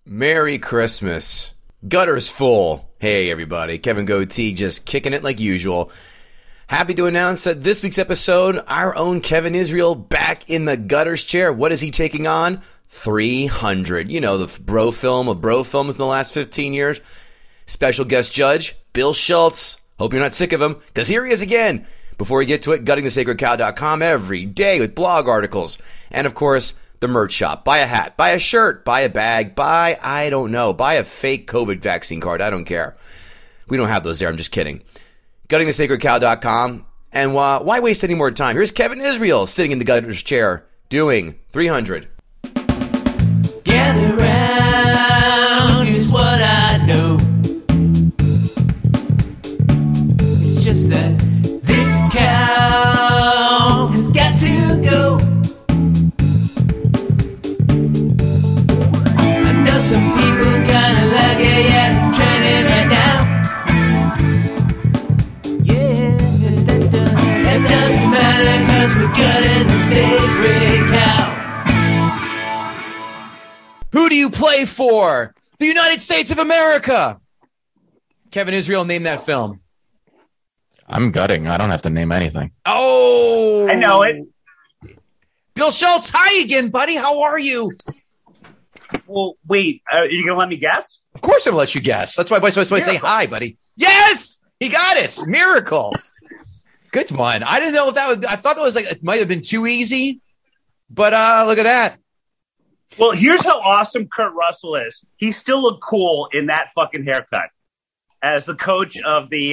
Merry Christmas. Gutter's full. Hey, everybody. Kevin Goatee just kicking it like usual. Happy to announce that this week's episode, our own Kevin Israel back in the Gutter's chair. What is he taking on? 300. You know, the bro film of bro films in the last 15 years. Special guest judge, Bill Schultz. Hope you're not sick of him, because here he is again. Before we get to it, guttingthesacredcow.com every day with blog articles. And, of course, the merch shop. Buy a hat, buy a shirt, buy a bag, buy a fake COVID vaccine card. I don't care. We don't have those there. I'm just kidding. Guttingthesacredcow.com. And why waste any more time? Here's Kevin Israel sitting in the Gutter's chair doing 300. Gather round, here's what I know. It's just that this cow has got to go. I know some people kinda like it, yeah, it's trending right now. Yeah, that doesn't matter, cause we're gutting the sacred cow. Who do you play for? The United States of America. Kevin Israel, name that film. I'm gutting. I don't have to name anything. Oh, I know it. Bill Schultz, hi again, buddy. How are you? Well, wait. Are you going to let me guess? Of course I'm going to let you guess. That's why I say hi, buddy. Yes! He got it. Miracle. Good one. I didn't know if that was, I thought that was like, it might have been too easy, but look at that. Well, here's how awesome Kurt Russell is. He still looked cool in that fucking haircut as the coach of the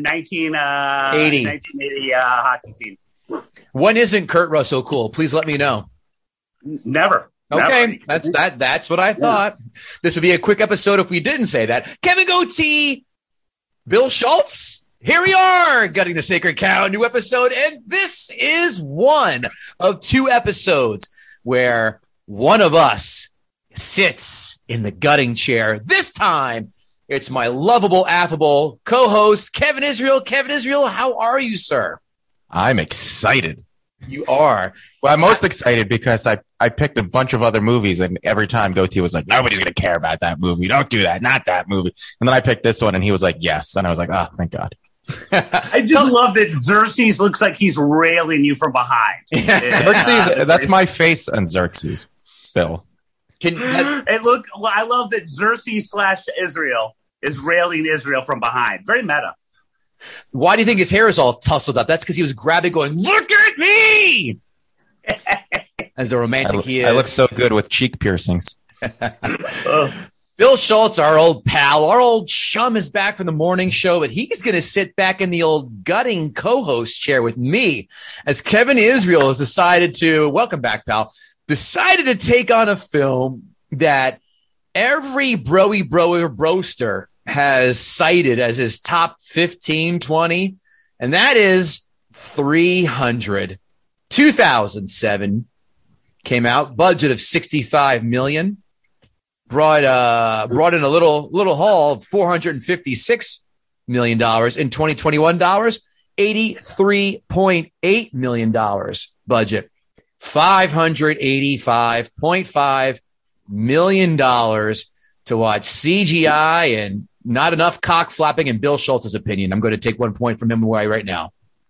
1980 hockey team. When isn't Kurt Russell cool? Please let me know. Never. Okay, that's what I thought. Yeah. This would be a quick episode if we didn't say that. Kevin Goatee, Bill Schultz, here we are, Gutting the Sacred Cow, new episode, and this is one of two episodes where one of us sits in the gutting chair. This time, it's my lovable, affable co-host, Kevin Israel. Kevin Israel, how are you, sir? I'm excited. You are. Well, I'm most excited because I picked a bunch of other movies, and every time Goatee was like, nobody's going to care about that movie. Don't do that. Not that movie. And then I picked this one, and he was like, yes. And I was like, oh, thank God. I just love that Xerxes looks like he's railing you from behind. Xerxes, that's my face on Xerxes, Bill. I love that Xerxes / Israel is railing Israel from behind. Very meta. Why do you think his hair is all tousled up? That's because he was grabbing, going, look at me! As a romantic he is. I look so good with cheek piercings. Bill Schultz, our old pal, our old chum, is back from the morning show, but he's going to sit back in the old gutting co-host chair with me as Kevin Israel has decided to, welcome back, pal, decided to take on a film that every broster has cited as his top 15, 20, and that is 300. 2007 came out, budget of $65 million, brought in a little haul of $456 million in 2021 dollars, $83.8 million budget, $585.5 million to watch CGI and not enough cock flapping, in Bill Schultz's opinion. I'm going to take 1 point from him right now.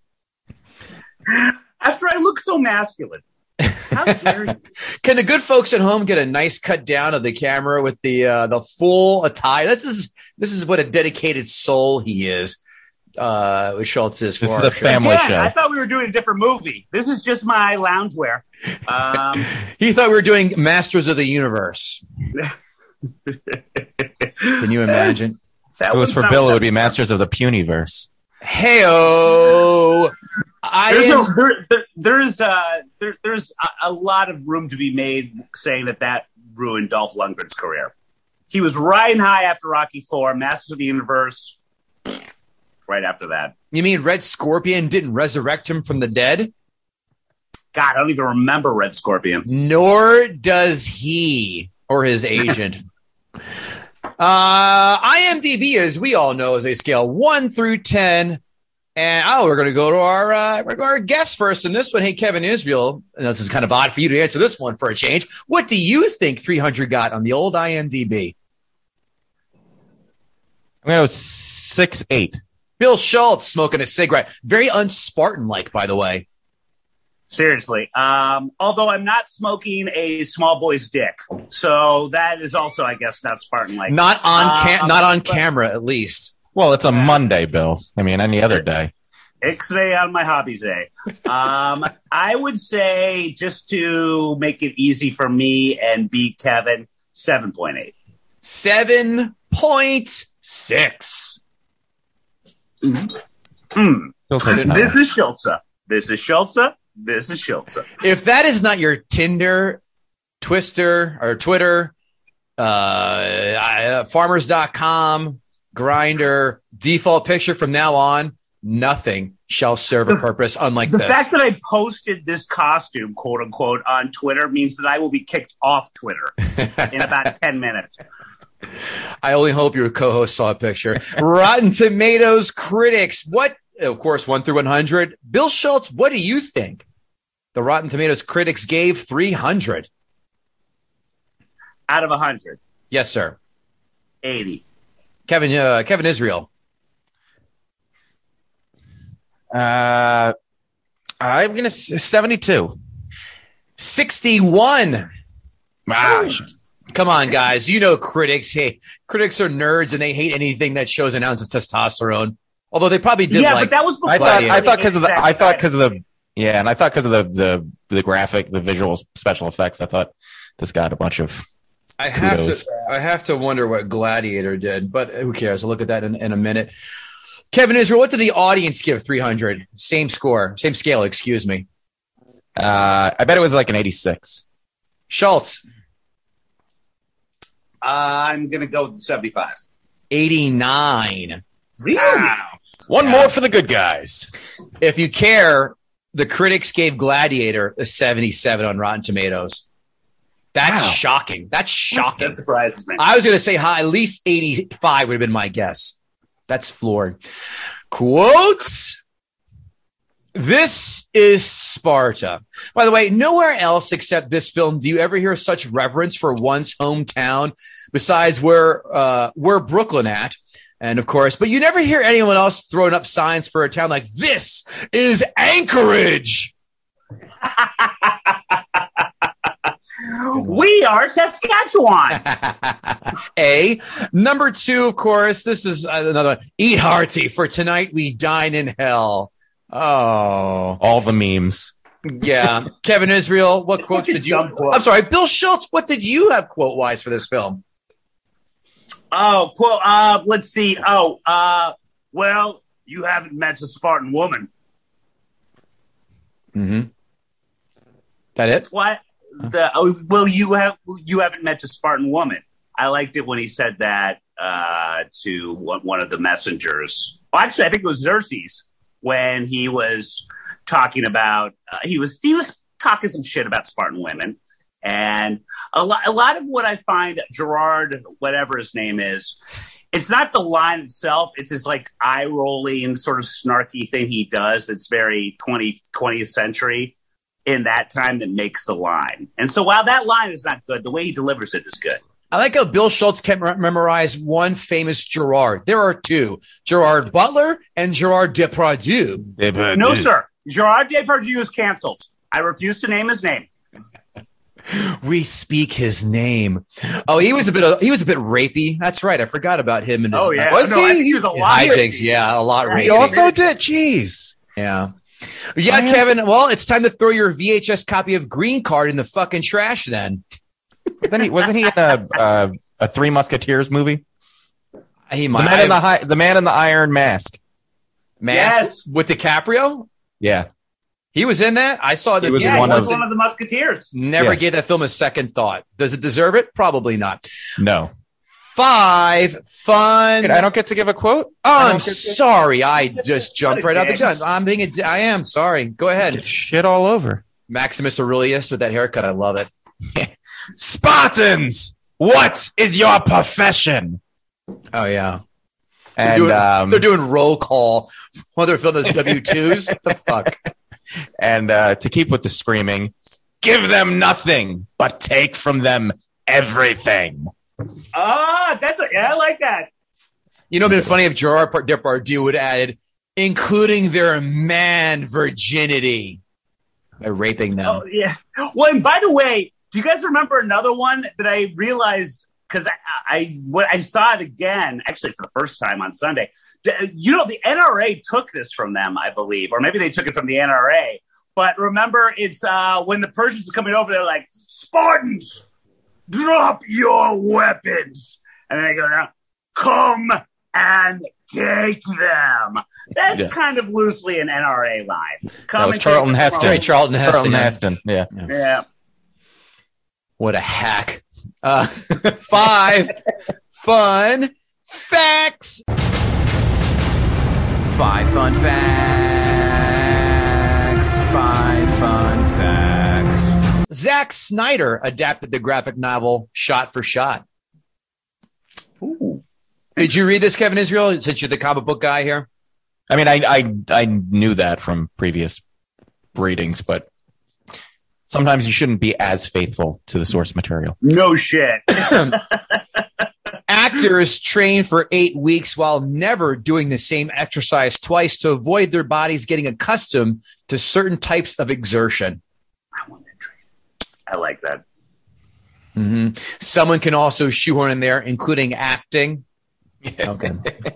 After I look so masculine. How dare you? Can the good folks at home get a nice cut down of the camera with the full attire? This is what a dedicated soul he is. Schultz is for. This is a family show. I thought we were doing a different movie. This is just my loungewear. He thought we were doing Masters of the Universe. Can you imagine? If it was for Bill, it would be Masters of the Puniverse. Hey-o! There's a lot of room to be made saying that ruined Dolph Lundgren's career. He was riding high after Rocky IV, Masters of the Universe, right after that. You mean Red Scorpion didn't resurrect him from the dead? God, I don't even remember Red Scorpion. Nor does he or his agent. IMDb, as we all know, is a scale 1 through 10. And we're going to go to our guest first in this one. Hey, Kevin Israel, and this is kind of odd for you to answer this one for a change. What do you think 300 got on the old IMDb? I'm going to go 6.8. Bill Schultz smoking a cigarette. Very un-Spartan-like, by the way. Seriously. Although I'm not smoking a small boy's dick. So that is also, I guess, not Spartan-like. Not on camera, at least. Well, it's a Monday, Bill. I mean, any other day. Ixnay on my hobbies day. I would say, just to make it easy for me and beat Kevin, 7.8. 7.6. This is Schultze. This is Schultze. This is Schultze. If that is not your Tinder, Twister, or Twitter, farmers.com, Grindr, default picture from now on, nothing shall serve a purpose unlike the this. The fact that I posted this costume, quote unquote, on Twitter means that I will be kicked off Twitter in about 10 minutes. I only hope your co-host saw a picture. Rotten Tomatoes critics. What, of course, 1 through 100. Bill Schultz, what do you think the Rotten Tomatoes critics gave 300? Out of 100. Yes, sir. 80. Kevin Israel. I'm going to 72. 61. Come on, guys. You know critics. Hey, critics are nerds and they hate anything that shows an ounce of testosterone. Although they probably did. Yeah, but that was before. I thought because of the graphic, the visual special effects. I thought this got a bunch of. I have to wonder what Gladiator did, but who cares? I'll look at that in a minute. Kevin Israel, what did the audience give 300? Same scale, excuse me. I bet it was like an 86. Schultz. I'm going to go with 75. 89. Really? Wow. One more for the good guys. If you care, the critics gave Gladiator a 77 on Rotten Tomatoes. That's shocking. That's shocking. That surprises me. I was going to say at least 85 would have been my guess. That's floored. Quotes. This is Sparta. By the way, nowhere else except this film do you ever hear such reverence for one's hometown besides where Brooklyn at. And of course, but you never hear anyone else throwing up signs for a town like this is Anchorage. We are Saskatchewan. Number 2, of course, this is another one. Eat hearty, for tonight we dine in hell. Oh. All the memes. Yeah. Kevin Israel, what quotes did you... I'm sorry, Bill Schultz, what did you have quote-wise for this film? Oh, quote, let's see. Well, you haven't met a Spartan woman. Mm-hmm. That it? What? You haven't met a Spartan woman. I liked it when he said that to one of the messengers. Well, actually, I think it was Xerxes when he was talking about he was talking some shit about Spartan women, and a lot of what I find Gerard, whatever his name is, it's not the line itself. It's his like eye rolling sort of snarky thing he does. That's very 20th century. In that time that makes the line. And so while that line is not good, the way he delivers it is good. I like how Bill Schultz can't memorize one famous Gerard. There are 2, Gerard Butler and Gerard Depardieu. No, sir. Gerard Depardieu is canceled. I refuse to name his name. We speak his name. Oh, he was a bit rapey. That's right. I forgot about him. And his, yeah. Was he? I think he was a lot hijinks. Yeah, a lot rapey. He also did. Jeez. Yeah. Yeah, Kevin. Well, it's time to throw your VHS copy of Green Card in the fucking trash then. Wasn't he in a Three Musketeers movie? He might. The Man in the Iron Mask. Yes. With DiCaprio? Yeah. He was in that? I saw that. He was one of the Musketeers. Never gave that film a second thought. Does it deserve it? Probably not. No. 5 fun. I don't get to give a quote? Oh, I'm sorry. I just jumped right out the gun. I am sorry. Go ahead. Shit all over. Maximus Aurelius with that haircut. I love it. Spartans, what is your profession? Oh, yeah. And they're doing roll call while they're filming the W-2s. What the fuck? And to keep with the screaming, give them nothing, but take from them everything. I like that. You know, it'd been funny if Gerard Depardieu would have added, including their man virginity by raping them. Oh, yeah. Well, and by the way, do you guys remember another one that I realized, because I saw it again, actually for the first time on Sunday. You know, the NRA took this from them, I believe, or maybe they took it from the NRA. But remember, it's when the Persians are coming over, they're like, Spartans, drop your weapons. And then they go down, come and take them. That's kind of loosely an NRA line. Come That was Charlton Heston. Right, Charlton Heston. Yeah. Yeah. What a hack. 5 fun facts. 5 fun facts. 5 fun facts. Zack Snyder adapted the graphic novel Shot for Shot. Ooh. Did you read this, Kevin Israel, since you're the comic book guy here? I mean, I knew that from previous readings, but sometimes you shouldn't be as faithful to the source material. No shit. Actors train for 8 weeks while never doing the same exercise twice to avoid their bodies getting accustomed to certain types of exertion. I want that train. I like that. Mm-hmm. Someone can also shoehorn in there, including acting. Okay.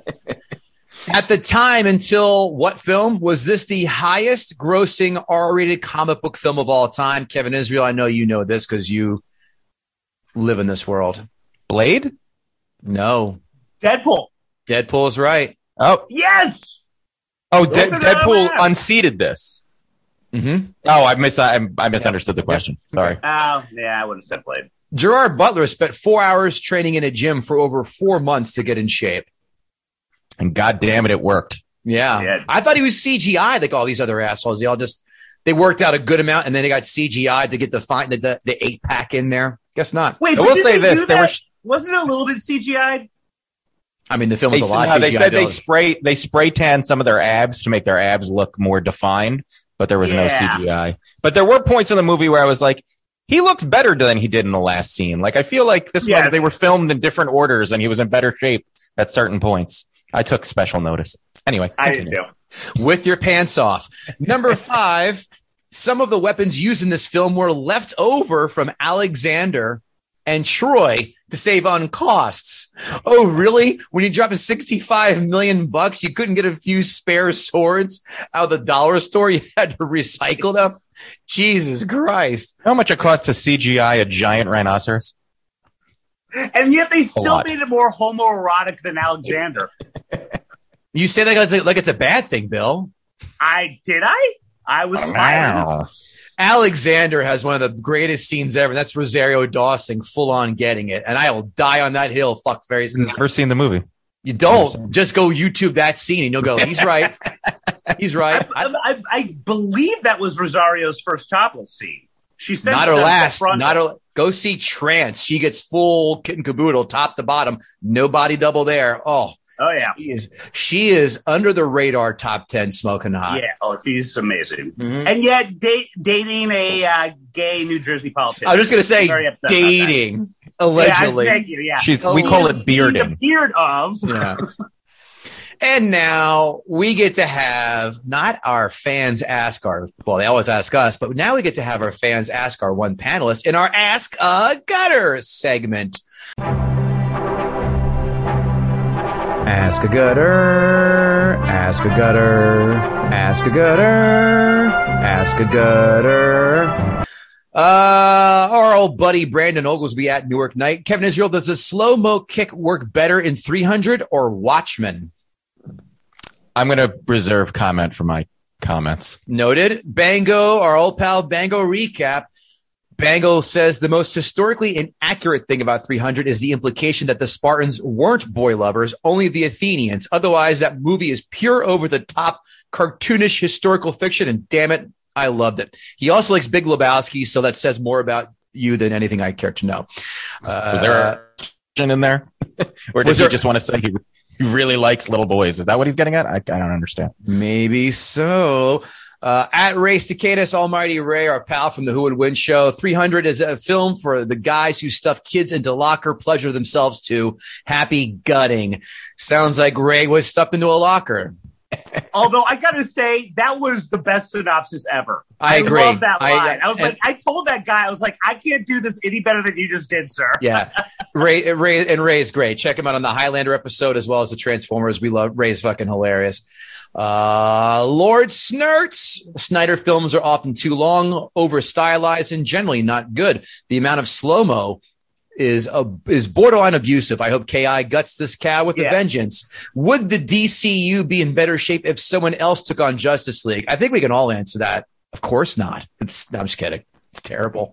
At the time, until what film? Was this the highest grossing R-rated comic book film of all time? Kevin Israel, I know you know this because you live in this world. Blade? No. Deadpool. Deadpool is right. Oh, Yes. oh, Look at Deadpool that. unseated this. Mm-hmm. Oh, I misunderstood the question. Sorry. Oh, yeah, I would have said Blade. Gerard Butler spent 4 hours training in a gym for over 4 months to get in shape. And God damn it, it worked. Yeah. Yeah. I thought he was CGI like all these other assholes. They worked out a good amount and then they got CGI to get the 8-pack in there. Guess not. Wait, I but will did say they this: do there that? were. Wasn't it a little bit CGI? I mean, the film was a lot of CGI. They said though. they spray tan some of their abs to make their abs look more defined, but there was no Yeah. CGI. But there were points in the movie where I was like, he looks better than he did in the last scene. Like, I feel like this Yes. one, they were filmed in different orders and he was in better shape at certain points. I took special notice. Anyway, I did continue. too. With your pants off. Number 5, some of the weapons used in this film were left over from Alexander and Troy to save on costs. Oh, really? When you drop $65 million, you couldn't get a few spare swords out of the dollar store? You had to recycle them? Jesus Christ. How much it cost to CGI a giant rhinoceros? And yet they still lot. made it more homoerotic than Alexander. You say that like it's a bad thing, Bill. I was smiling. Wow. Alexander has one of the greatest scenes ever. And that's Rosario Dawson full on getting it. And I will die on that hill, fuck faces. Never seen the movie. You don't. Just go YouTube that scene and you'll go, he's right. He's right. I believe that was Rosario's first topless scene. She said Not she her does last. the front- Go see Trance. She gets full kit and caboodle, top to bottom. No body double there. Oh, Oh yeah, she is under the radar top 10 smoking hot. yeah. Oh, she's amazing. Mhm. And yet dating a gay New Jersey politician. I was just going to say Very upset about that. dating, allegedly. Yeah, thank you. Yeah, We call it The bearding. beard of. Yeah. And now we get to have not our fans ask they always ask us, but now we get to have our fans ask our one panelist in our Ask a Gutter segment. Ask a Gutter, ask a Gutter, ask a Gutter, ask a Gutter. Our old buddy Brandon Oglesby at Newark Night. Kevin Israel, does a slow-mo kick work better in 300 or Watchmen? I'm going to reserve comment for my comments. Noted. Bango, our old pal Bango recap. Bango says the most historically inaccurate thing about 300 is the implication that the Spartans weren't boy lovers, only the Athenians. Otherwise, that movie is pure over-the-top, cartoonish historical fiction, and damn it, I loved it. He also likes Big Lebowski, so that says more about you than anything I care to know. Was there a question in there? Or did Was you there- just want to say He really likes little boys. Is that what he's getting at? I don't understand. Maybe so. At Ray Cicadas, Almighty Ray, our pal from the Who Would Win show. 300 is a film for the guys who stuff kids into locker, pleasure themselves to. Happy gutting. Sounds like Ray was stuffed into a locker. Although I got to say, that was the best synopsis ever. I agree. love that line. I told that guy, I was like, I can't do this any better than you just did, sir. Yeah. Ray is great. Check him out on the Highlander episode as well as the Transformers. We love Ray's fucking hilarious. Lord Snurts. Snyder films are often too long, over stylized, and generally not good. The amount of slow-mo is borderline abusive. I hope KI guts this cow with a vengeance. Would the DCU be in better shape if someone else took on Justice League? I think we can all answer that. Of course not. I'm just kidding. It's terrible.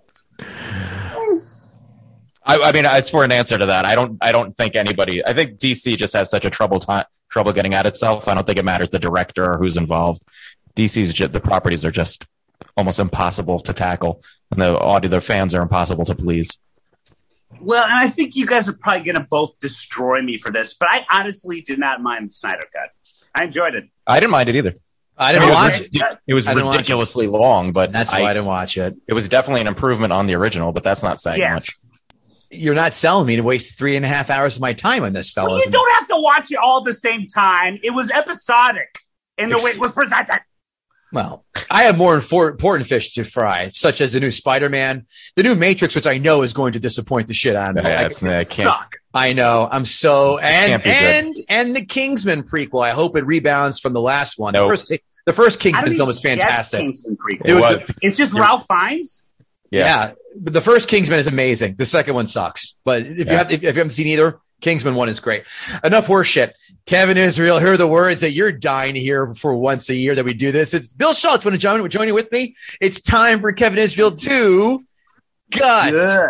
I mean, as for an answer to that, I don't think anybody. I think DC just has such a trouble getting at itself. I don't think it matters the director or who's involved. The properties are just almost impossible to tackle, and the fans are impossible to please. Well, and I think you guys are probably going to both destroy me for this, but I honestly did not mind the Snyder Cut. I enjoyed it. I didn't mind it either. I didn't watch it. It was ridiculously long, but that's why I didn't watch it. It was definitely an improvement on the original, but that's not saying much. You're not selling me to waste 3.5 hours of my time on this, fellas. Well, you don't have to watch it all at the same time. It was episodic in the way it was presented. Well, I have more important fish to fry, such as the new Spider-Man, the new Matrix, which I know is going to disappoint the shit out of me. I know. I'm so and the Kingsman prequel. I hope it rebounds from the last one. Nope. The first Kingsman film was fantastic. It's just Ralph Fiennes. Yeah, but the first Kingsman is amazing. The second one sucks. But if you haven't seen either, Kingsman 1 is great. Enough horse shit. Kevin Israel, here are the words that you're dying to hear for once a year that we do this. It's Bill Schultz. Want to join you with me? It's time for Kevin Israel to gut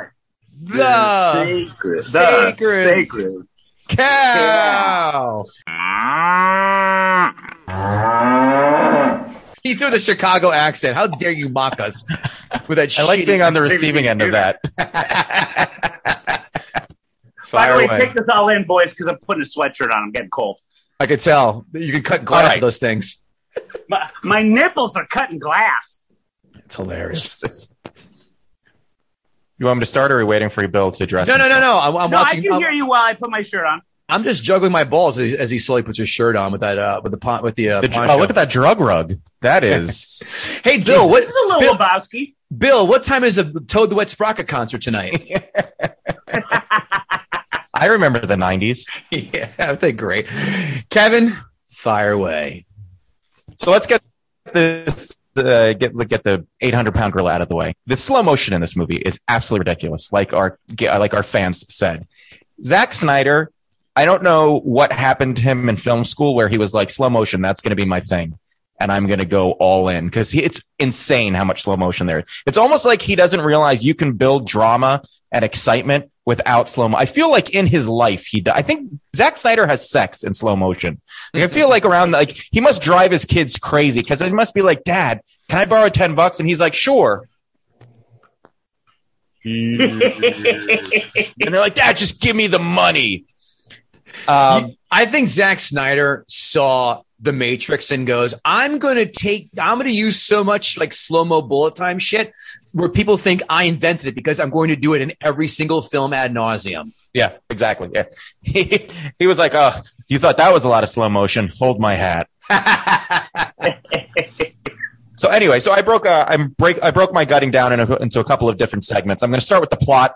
the sacred cow. He's doing the Chicago accent. How dare you mock us with that? I like being on the receiving end of that. By the way, take this all in, boys, because I'm putting a sweatshirt on. I'm getting cold. I could tell. You can cut glass with those things. My nipples are cutting glass. It's hilarious. You want me to start, or are we waiting for Bill to dress? No. I'm watching. I can hear you while I put my shirt on. I'm just juggling my balls as he slowly puts his shirt on with that with the poncho. Oh, look at that drug rug. That is. Hey, Bill, this is a little Lebowski. Bill, what time is the Toad the Wet Sprocket concert tonight? I remember the 90s. Yeah, they're great. Kevin, fire away. So let's get this. Get the 800-pound gorilla out of the way. The slow motion in this movie is absolutely ridiculous. Like our fans said, Zack Snyder. I don't know what happened to him in film school where he was like, slow motion, that's going to be my thing. And I'm going to go all in because it's insane how much slow motion there is. It's almost like he doesn't realize you can build drama and excitement without slow mo. I feel like in his life, I think Zack Snyder has sex in slow motion. Like, I feel like he must drive his kids crazy because he must be like, Dad, can I borrow $10? And he's like, sure. And they're like, Dad, just give me the money. I think Zack Snyder saw The Matrix and goes, I'm going to use so much like slow-mo bullet time shit where people think I invented it because I'm going to do it in every single film ad nauseum. Yeah, exactly. Yeah. He was like, oh, you thought that was a lot of slow motion. Hold my hat. So anyway, I broke my gutting down into a couple of different segments. I'm going to start with the plot.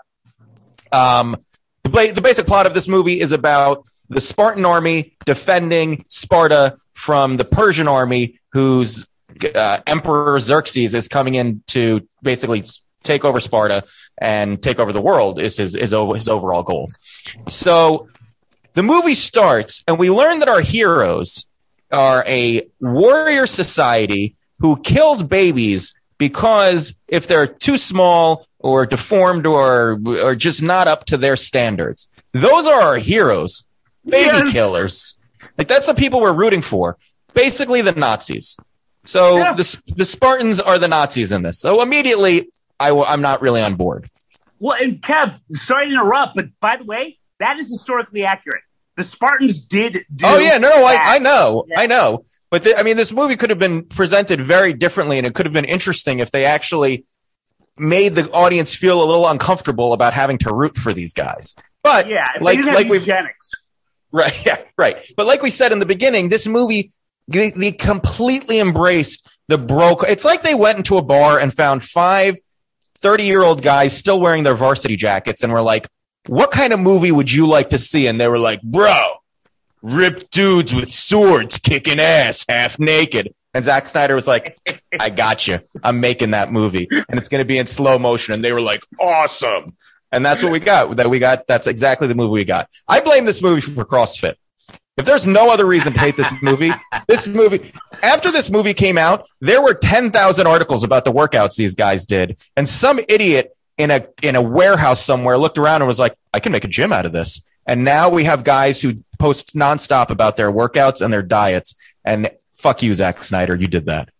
The basic plot of this movie is about the Spartan army defending Sparta from the Persian army, whose Emperor Xerxes is coming in to basically take over Sparta and take over the world is his overall goal. So the movie starts, and we learn that our heroes are a warrior society who kills babies because if they're too small or deformed or just not up to their standards. Those are our heroes. Baby killers. Like, that's the people we're rooting for. Basically the Nazis. So the Spartans are the Nazis in this. So immediately, I'm not really on board. Well, and Kev, sorry to interrupt, but by the way, that is historically accurate. The Spartans did do Oh yeah, no, that. I know, Yeah. I know. But this movie could have been presented very differently, and it could have been interesting if they actually made the audience feel a little uncomfortable about having to root for these guys. But Yeah, if like they didn't have we've eugenics. right, yeah, right. But like we said in the beginning, this movie they completely embraced the broke. It's like they went into a bar and found 5 30-year-old guys still wearing their varsity jackets, and were like, "What kind of movie would you like to see?" And they were like, "Bro, ripped dudes with swords kicking ass half naked." And Zack Snyder was like, "I got you. I'm making that movie, and it's going to be in slow motion." And they were like, "Awesome!" And that's what we got. That's exactly the movie we got. I blame this movie for CrossFit. If there's no other reason to hate this movie, after this movie came out, there were 10,000 articles about the workouts these guys did, and some idiot in a warehouse somewhere looked around and was like, "I can make a gym out of this." And now we have guys who post nonstop about their workouts and their diets. And fuck you, Zack Snyder, you did that.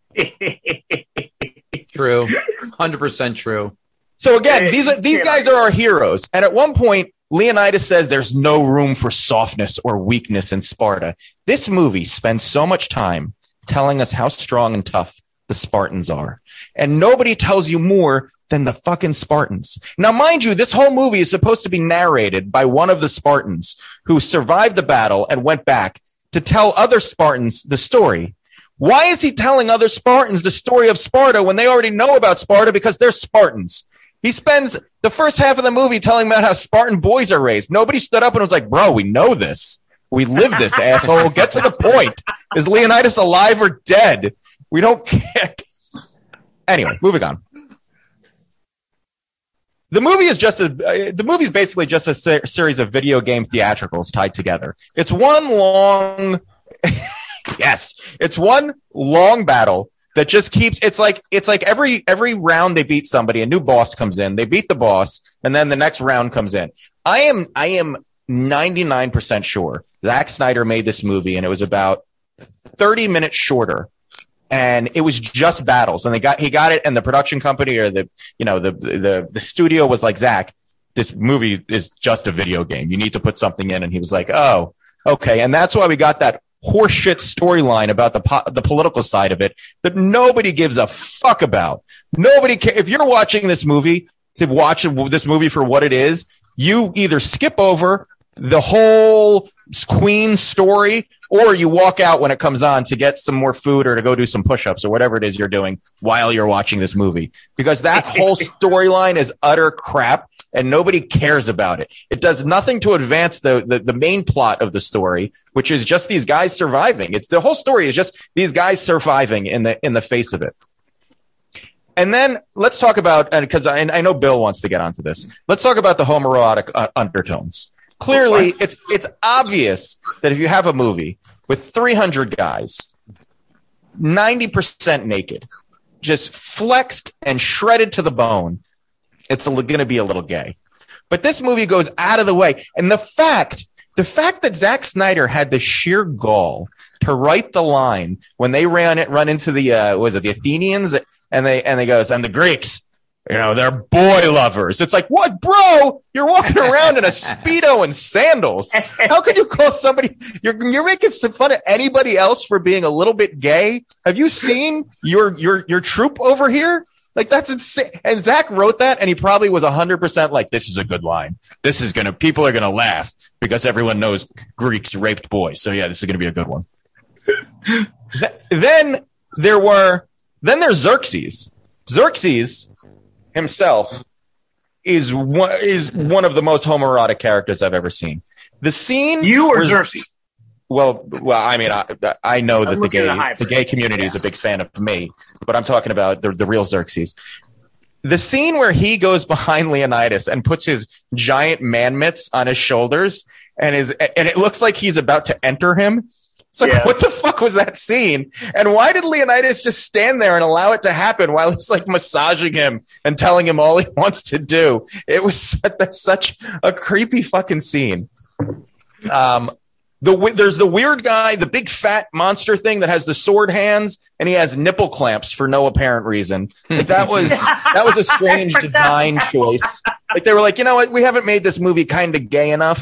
True. 100% true. So again, these guys are our heroes. And at one point, Leonidas says there's no room for softness or weakness in Sparta. This movie spends so much time telling us how strong and tough the Spartans are. And nobody tells you more than the fucking Spartans. Now, mind you, this whole movie is supposed to be narrated by one of the Spartans who survived the battle and went back to tell other Spartans the story. Why is he telling other Spartans the story of Sparta when they already know about Sparta because they're Spartans? He spends the first half of the movie telling about how Spartan boys are raised. Nobody stood up and was like, "Bro, we know this. We live this, asshole. Get to the point. Is Leonidas alive or dead? We don't care." Anyway, moving on. The movie is basically just a series of video game theatricals tied together. It's one long, it's one long battle that just keeps. It's like every round they beat somebody, a new boss comes in. They beat the boss, and then the next round comes in. I am 99% sure Zack Snyder made this movie, and it was about 30 minutes shorter. And it was just battles, and he got it, and the production company or the studio was like, "Zach, this movie is just a video game. You need to put something in." And he was like, "Oh, okay." And that's why we got that horseshit storyline about the political side of it that nobody gives a fuck about. Nobody cares. If you're watching this movie to watch this movie for what it is, you either skip over the whole Queen story, or you walk out when it comes on to get some more food or to go do some push-ups or whatever it is you're doing while you're watching this movie, because that whole storyline is utter crap and nobody cares about it. It does nothing to advance the main plot of the story, which is just these guys surviving. It's the whole story is just these guys surviving in the face of it. And then let's talk about, because I know Bill wants to get onto this. Let's talk about the homoerotic undertones. Clearly, it's obvious that if you have a movie with 300 guys, 90% naked, just flexed and shredded to the bone, it's going to be a little gay. But this movie goes out of the way. And the fact that Zack Snyder had the sheer gall to write the line when they run into the the Athenians, and they goes, "And the Greeks, they're boy lovers." It's like, what, bro? You're walking around in a Speedo and sandals. How could you call somebody? You're making some fun of anybody else for being a little bit gay. Have you seen your troop over here? Like, that's insane. And Zach wrote that, and he probably was 100% like, "This is a good line. People are gonna laugh because everyone knows Greeks raped boys. So yeah, this is gonna be a good one." Then there's Xerxes. Xerxes himself is one of the most homoerotic characters I've ever seen. The scene Xerxes. Well, I mean, I know that the gay community is a big fan of me, but I'm talking about the real Xerxes. The scene where he goes behind Leonidas and puts his giant man mitts on his shoulders and it looks like he's about to enter him. So What the fuck was that scene? And why did Leonidas just stand there and allow it to happen while he's like massaging him and telling him all he wants to do? It was that's such a creepy fucking scene. There's the weird guy, the big fat monster thing that has the sword hands, and he has nipple clamps for no apparent reason. Like, that was a strange design choice. Like, they were like, "You know what? We haven't made this movie kind of gay enough.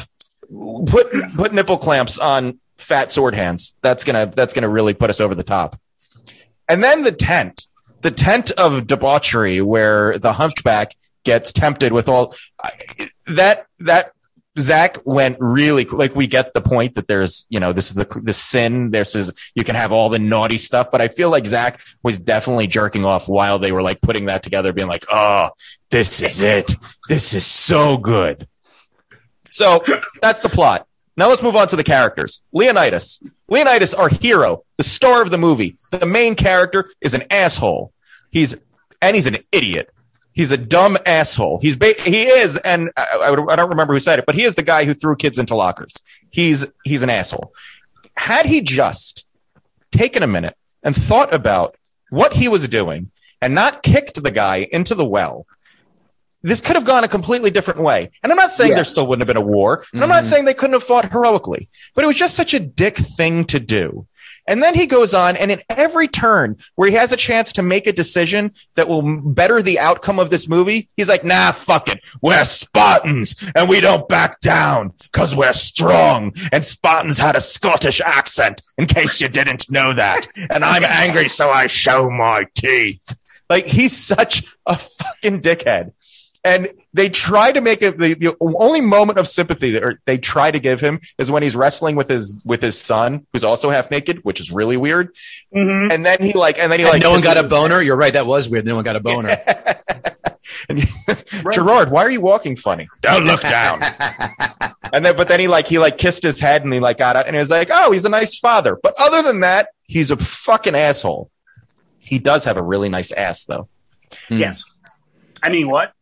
put nipple clamps on fat sword hands. That's gonna really put us over the top. And then the tent of debauchery where the hunchback gets tempted with all that. Zach went really like, we get the point that there's, this is the sin. This is, you can have all the naughty stuff, but I feel like Zach was definitely jerking off while they were like putting that together, being like, oh, this is it. This is so good. So that's the plot. Now let's move on to the characters. Leonidas, our hero, the star of the movie. The main character is an asshole. He's an idiot. He's a dumb asshole. He is, and I don't remember who said it, but he is the guy who threw kids into lockers. He's an asshole. Had he just taken a minute and thought about what he was doing and not kicked the guy into the well, this could have gone a completely different way. And I'm not saying there still wouldn't have been a war, and I'm not saying they couldn't have fought heroically, but it was just such a dick thing to do. And then he goes on, and in every turn where he has a chance to make a decision that will better the outcome of this movie, he's like, nah, fuck it. We're Spartans, and we don't back down because we're strong. And Spartans had a Scottish accent, in case you didn't know that. And I'm angry, so I show my teeth. Like, he's such a fucking dickhead. And they try to make it the only moment of sympathy that they try to give him is when he's wrestling with his son, who's also half naked, which is really weird. Mm-hmm. And then he no one got a boner. You're right. That was weird. No one got a boner. And Gerard, why are you walking funny? Don't look down. But then he kissed his head and he got out and he was like, oh, he's a nice father. But other than that, he's a fucking asshole. He does have a really nice ass though. Yes. I mean, what?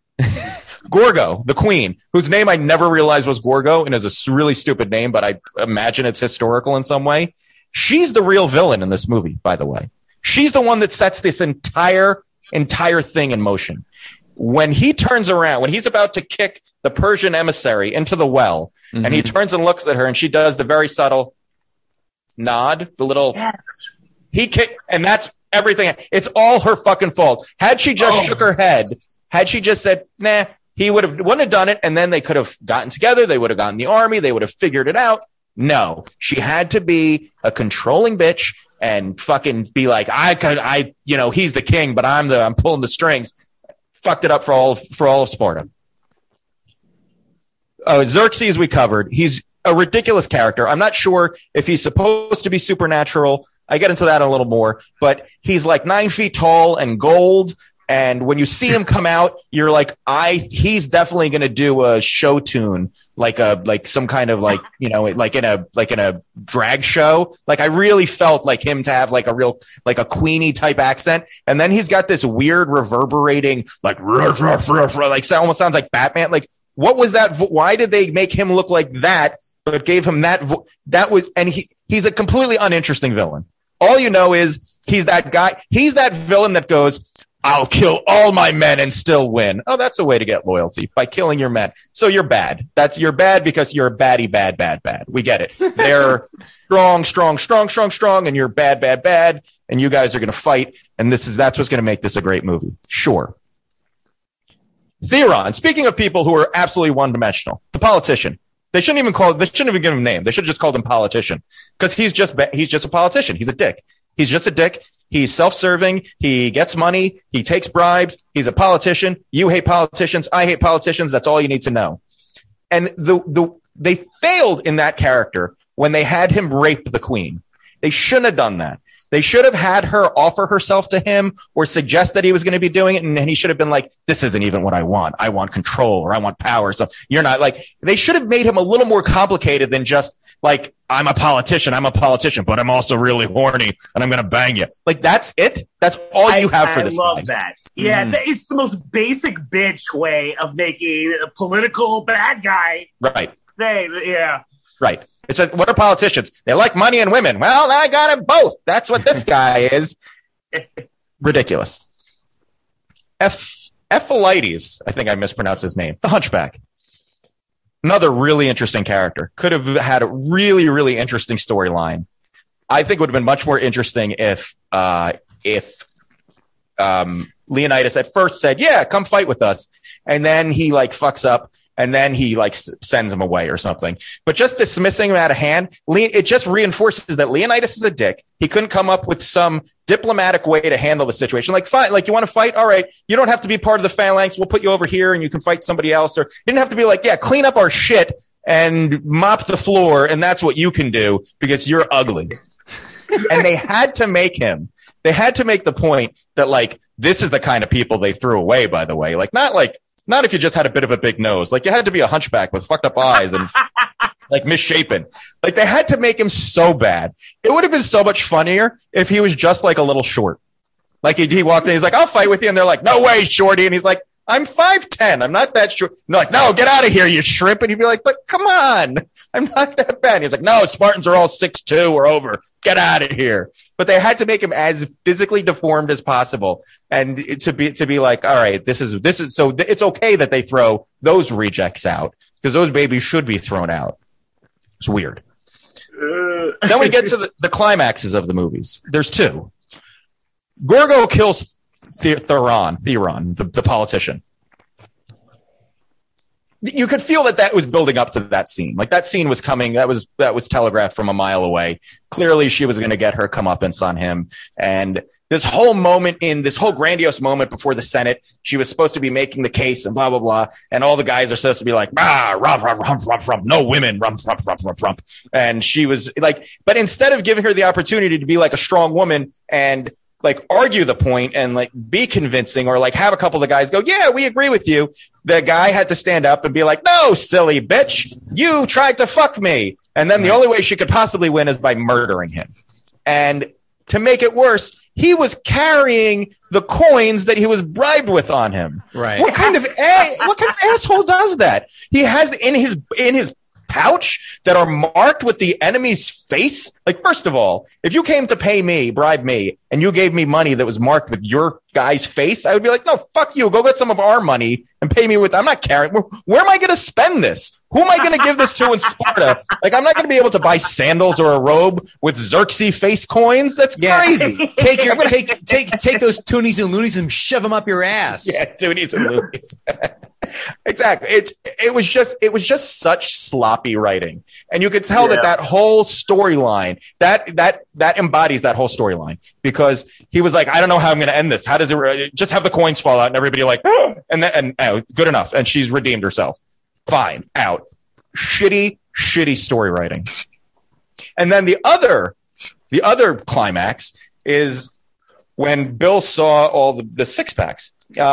Gorgo, the queen, whose name I never realized was Gorgo and is a really stupid name, but I imagine it's historical in some way. She's the real villain in this movie, by the way. She's the one that sets this entire thing in motion. When he turns around, when he's about to kick the Persian emissary into the well, and he turns and looks at her, and she does the very subtle nod, the little... Yes. He kicked, and that's everything. It's all her fucking fault. Had she just shook her head... Had she just said, nah, he wouldn't have done it, and then they could have gotten together, they would have gotten the army, they would have figured it out. No, she had to be a controlling bitch and fucking be like, he's the king, but I'm pulling the strings. Fucked it up for all of Sparta. Xerxes we covered. He's a ridiculous character. I'm not sure if he's supposed to be supernatural. I get into that a little more, but he's like 9 feet tall and gold. And when you see him come out, you're like, he's definitely going to do a show tune, like some kind of like in a drag show. Like I really felt like him to have like a Queenie type accent. And then he's got this weird reverberating, like, almost sounds like Batman. Like, what was that? Why did they make him look like that? But gave him that and he's a completely uninteresting villain. All you know is he's that guy. He's that villain that goes, I'll kill all my men and still win. Oh, that's a way to get loyalty, by killing your men. So you're bad. You're bad because you're a baddie, bad. We get it. They're strong, and you're bad, and you guys are going to fight, and that's what's going to make this a great movie. Sure. Theron, speaking of people who are absolutely one-dimensional, the politician. They shouldn't even give him a name. They should have just called him politician, because he's just a politician. He's a dick. He's just a dick. He's self-serving. He gets money. He takes bribes. He's a politician. You hate politicians. I hate politicians. That's all you need to know. And they failed in that character when they had him rape the queen. They shouldn't have done that. They should have had her offer herself to him or suggest that he was going to be doing it. And he should have been like, this isn't even what I want. I want control, or I want power. So you're not like, they should have made him a little more complicated than just like, I'm a politician, but I'm also really horny and I'm going to bang you. Like, that's it. That's all you have for this. I love that. Yeah. It's the most basic bitch way of making a political bad guy. Right. Yeah. Right. It's like, what are politicians? They like money and women. Well, I got them both. That's what this guy is. Ridiculous. Ephialtes, I think I mispronounced his name. The Hunchback. Another really interesting character. Could have had a really, really interesting storyline. I think it would have been much more interesting if Leonidas at first said, yeah, come fight with us. And then he like fucks up and then he like sends him away or something. But just dismissing him out of hand, it just reinforces that Leonidas is a dick. He couldn't come up with some diplomatic way to handle the situation. Like, fine, like you want to fight? All right, you don't have to be part of the phalanx. We'll put you over here and you can fight somebody else. Or you didn't have to be like, yeah, clean up our shit and mop the floor, and that's what you can do because you're ugly. And they had to make the point that like, this is the kind of people they threw away, by the way. Not if you just had a bit of a big nose. Like, you had to be a hunchback with fucked up eyes and like misshapen. Like, they had to make him so bad. It would have been so much funnier if he was just like a little short. Like, he walked in, he's like, I'll fight with you. And they're like, no way, shorty. And he's like, I'm 5'10". I'm not that short. And they're like, no, get out of here, you shrimp. And he'd be like, but come on, I'm not that bad. And he's like, no, Spartans are all 6'2" or over. Get out of here. But they had to make him as physically deformed as possible. And to be like, all right, this is so it's okay that they throw those rejects out because those babies should be thrown out. It's weird. Then we get to the climaxes of the movies. There's two. Gorgo kills Theron, the politician. You could feel that was building up to that scene. Like, that scene was coming. That was telegraphed from a mile away. Clearly, she was going to get her comeuppance on him. And this whole grandiose moment before the Senate, she was supposed to be making the case and blah, blah, blah. And all the guys are supposed to be like, no women, rump. And she was like, but instead of giving her the opportunity to be like a strong woman and like argue the point and like be convincing or like have a couple of the guys go, yeah, we agree with you. The guy had to stand up and be like, no, silly bitch, you tried to fuck me. And then the only way she could possibly win is by murdering him. And to make it worse, he was carrying the coins that he was bribed with on him. Right. What kind of asshole does that? He has in his pouch that are marked with the enemy's face. Like, first of all, if you came to bribe me, and you gave me money that was marked with your guy's face, I would be like, no, fuck you. Go get some of our money and pay me with. I'm not carrying. Where am I going to spend this? Who am I going to give this to in Sparta? Like, I'm not going to be able to buy sandals or a robe with Xerxes face coins. That's crazy. Take those toonies and loonies and shove them up your ass. Yeah, toonies and loonies. Exactly. It was just such sloppy writing, and you could tell that whole storyline that embodies that whole storyline, because he was like, I don't know how I'm going to end this. How does it just have the coins fall out and everybody like, oh, and good enough, and she's redeemed herself. Fine, out. Shitty story writing. And then the other climax is when Bill saw all the six packs.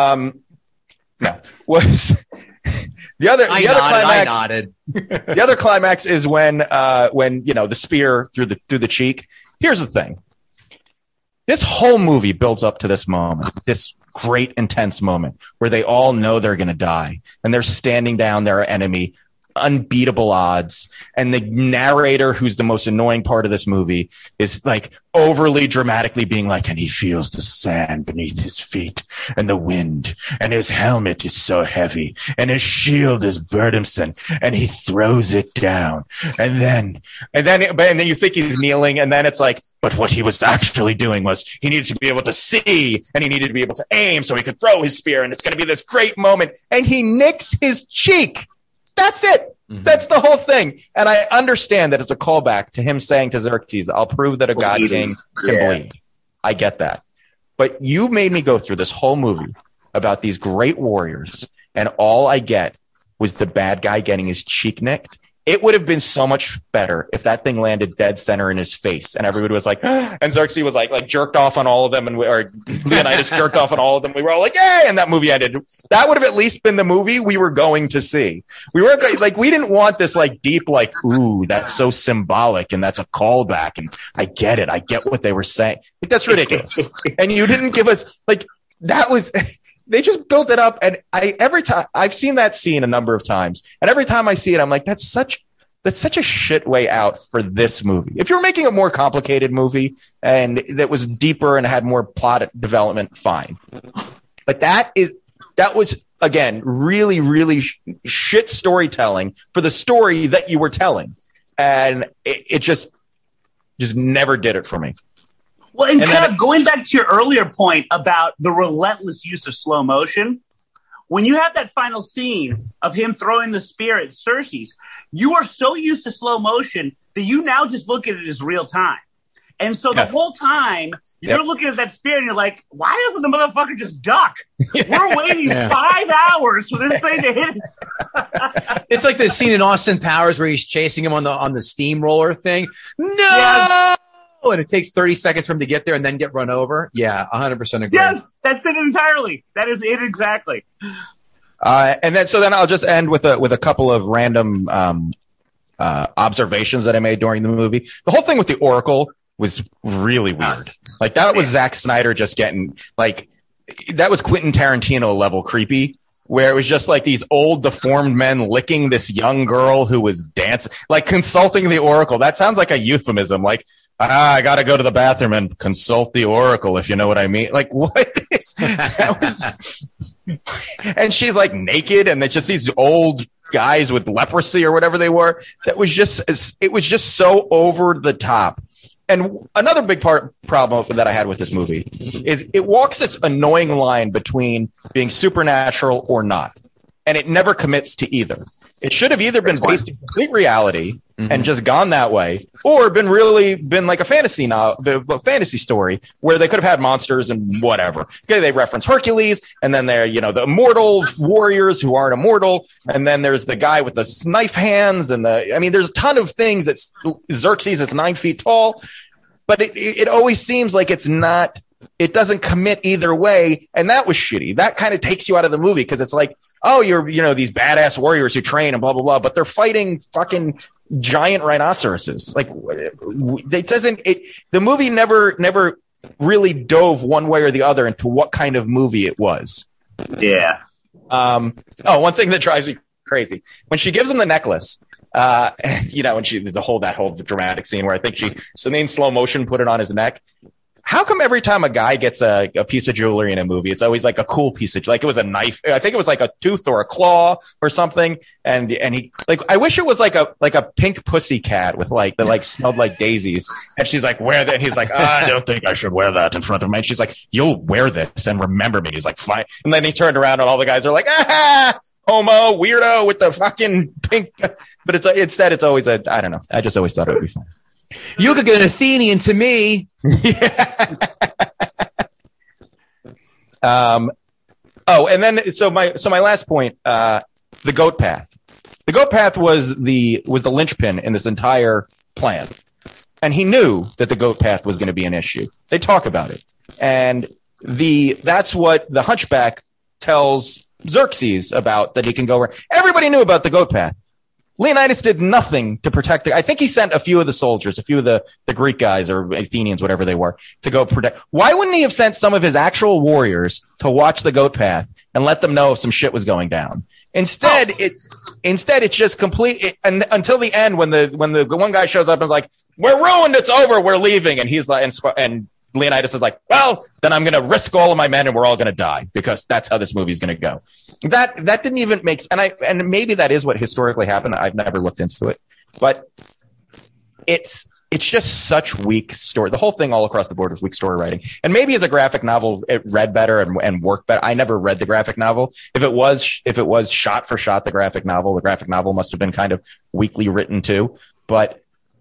No, was the other climax. I nodded. The other climax is when the spear through the cheek. Here's the thing. This whole movie builds up to this moment, this great intense moment where they all know they're going to die and they're standing down their enemy, unbeatable odds. And the narrator, who's the most annoying part of this movie, is like overly dramatically being like, and he feels the sand beneath his feet and the wind, and his helmet is so heavy and his shield is burdensome, and he throws it down. And then you think he's kneeling, and then it's like, but what he was actually doing was he needed to be able to see, and he needed to be able to aim so he could throw his spear, and it's going to be this great moment. And he nicks his cheek. That's it. Mm-hmm. That's the whole thing. And I understand that it's a callback to him saying to Xerxes, I'll prove that a god king can bleed. I get that. But you made me go through this whole movie about these great warriors, and all I get was the bad guy getting his cheek nicked. It would have been so much better if that thing landed dead center in his face, and everybody was like, and Xerxes was like jerked off on all of them, or Leonidas jerked off on all of them. We were all like, yay! And that movie ended. That would have at least been the movie we were going to see. We were like, we didn't want this like deep, like, ooh, that's so symbolic, and that's a callback, and I get it. I get what they were saying. Like, that's ridiculous. And you didn't give us like that was. They just built it up, and every time I've seen that scene a number of times, and every time I see it, I'm like, that's such a shit way out for this movie. If you're making a more complicated movie and that was deeper and had more plot development, fine. But that was again really, really shit storytelling for the story that you were telling, and it just never did it for me. Well, and kind of going back to your earlier point about the relentless use of slow motion, when you have that final scene of him throwing the spear at Cersei's, you are so used to slow motion that you now just look at it as real time. And so the whole time you're looking at that spear and you're like, why doesn't the motherfucker just duck? We're waiting 5 hours for this thing to hit it. It's like the scene in Austin Powers where he's chasing him on the steamroller thing. No! Yes. And it takes 30 seconds for him to get there and then get run over. Yeah, 100% agree. Yes, that's it entirely. That is it exactly. And then I'll just end with a couple of random observations that I made during the movie. The whole thing with the Oracle was really weird. Like that was Zack Snyder just getting like that was Quentin Tarantino level creepy, where it was just like these old deformed men licking this young girl who was dancing, like consulting the Oracle. That sounds like a euphemism. Like, I got to go to the bathroom and consult the Oracle, if you know what I mean. Like, what is that? And she's like naked, and it's just these old guys with leprosy or whatever they were. It was just so over the top. And another big problem that I had with this movie is it walks this annoying line between being supernatural or not, and it never commits to either. It should have either been based in complete reality and just gone that way, or been like a fantasy story where they could have had monsters and whatever. Okay, they reference Hercules, and then they're the immortal warriors who aren't immortal, and then there's the guy with the knife hands, and there's a ton of things that Xerxes is 9 feet tall, but it always seems like it's not. It doesn't commit either way, and that was shitty. That kind of takes you out of the movie because it's like, oh, you're these badass warriors who train and blah blah blah, but they're fighting fucking giant rhinoceroses. Like it doesn't. The movie never really dove one way or the other into what kind of movie it was. Yeah. One thing that drives me crazy when she gives him the necklace. And there's that whole dramatic scene where I think in slow motion put it on his neck. How come every time a guy gets a piece of jewelry in a movie, it's always like a cool piece of, like it was a knife. I think it was like a tooth or a claw or something. And he I wish it was like a pink pussy cat with that smelled like daisies. And she's like, wear that. And he's like, I don't think I should wear that in front of me. And she's like, you'll wear this and remember me. And he's like, fine. And then he turned around and all the guys are like, homo weirdo with the fucking pink. But instead it's always I don't know. I just always thought it would be fun. You look like an Athenian to me. And then so my last point, the goat path. The goat path was the linchpin in this entire plan, and he knew that the goat path was going to be an issue. They talk about it, and that's what the Hunchback tells Xerxes about, that he can go where everybody knew about the goat path. Leonidas did nothing to protect I think he sent a few of the soldiers, a few of the Greek guys or Athenians, whatever they were, to go protect. Why wouldn't he have sent some of his actual warriors to watch the goat path and let them know if some shit was going down? Instead, it's just complete. And until the end, when the one guy shows up and is like, "We're ruined. It's over. We're leaving," and he's like, and Leonidas is like, well, then I'm going to risk all of my men and we're all going to die, because that's how this movie's going to go. That didn't even make sense. And maybe that is what historically happened. I've never looked into it, but it's just such weak story. The whole thing all across the board was weak story writing. And maybe as a graphic novel, it read better and worked better. I never read the graphic novel. If it was shot for shot, the graphic novel must have been kind of weakly written too. But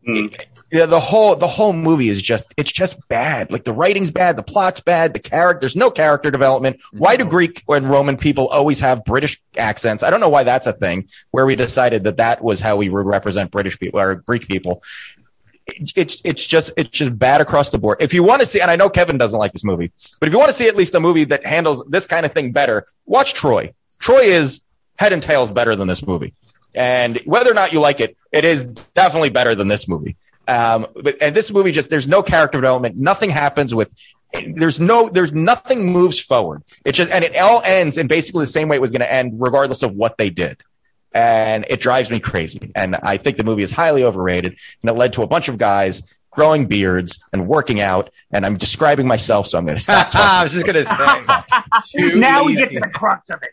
the whole movie is just bad. Like the writing's bad, the plot's bad, there's no character development. Why do Greek and Roman people always have British accents? I don't know why that's a thing, where we decided that was how we would represent British people or Greek people. It's just bad across the board. If you want to see, and I know Kevin doesn't like this movie, but if you want to see at least a movie that handles this kind of thing better, watch Troy. Troy is head and tails better than this movie. And whether or not you like it, it is definitely better than this movie. But this movie there's no character development. Nothing happens there's nothing moves forward. And it all ends in basically the same way it was going to end, regardless of what they did. And it drives me crazy. And I think the movie is highly overrated, and it led to a bunch of guys growing beards and working out. And I'm describing myself, so I'm going to stop talking. I was just going to say. Now we get to the crux of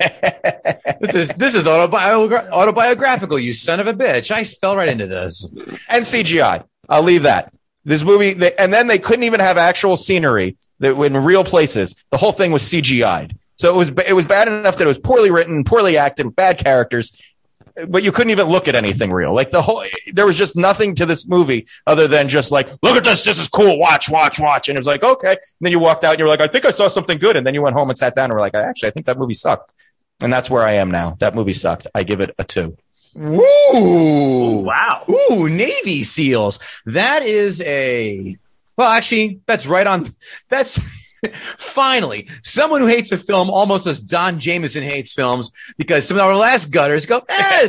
it. This is autobiographical, you son of a bitch. I fell right into this. And CGI. I'll leave that. This movie, and then they couldn't even have actual scenery that in real places. The whole thing was CGI'd. So it was bad enough that it was poorly written, poorly acted, bad characters, but you couldn't even look at anything real. Like there was just nothing to this movie other than just like, look at this. This is cool. Watch. And it was like, okay. And then you walked out and you were like, I think I saw something good. And then you went home and sat down and were like, actually, I think that movie sucked. And that's where I am now. That movie sucked. I give it a 2. Ooh. Ooh, wow. Ooh, Navy SEALs. That is actually, that's right on. That's finally someone who hates a film almost as Don Jameson hates films, because some of our last gutters go,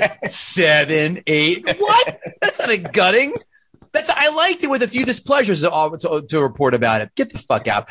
7, 8. What? That's not a gutting. I liked it with a few displeasures to report about it. Get the fuck out.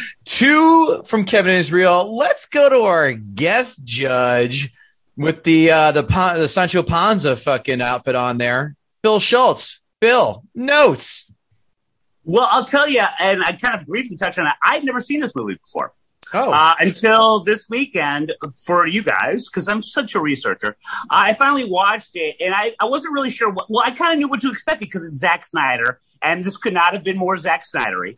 2 from Kevin Israel. Let's go to our guest judge with the Sancho Panza fucking outfit on there. Bill Schultz. Bill, notes. Well, I'll tell you, and I kind of briefly touched on it. I'd never seen this movie before. Oh. Until this weekend for you guys, because I'm such a researcher. I finally watched it, and I wasn't really sure. I kind of knew what to expect because it's Zack Snyder, and this could not have been more Zack Snyder-y.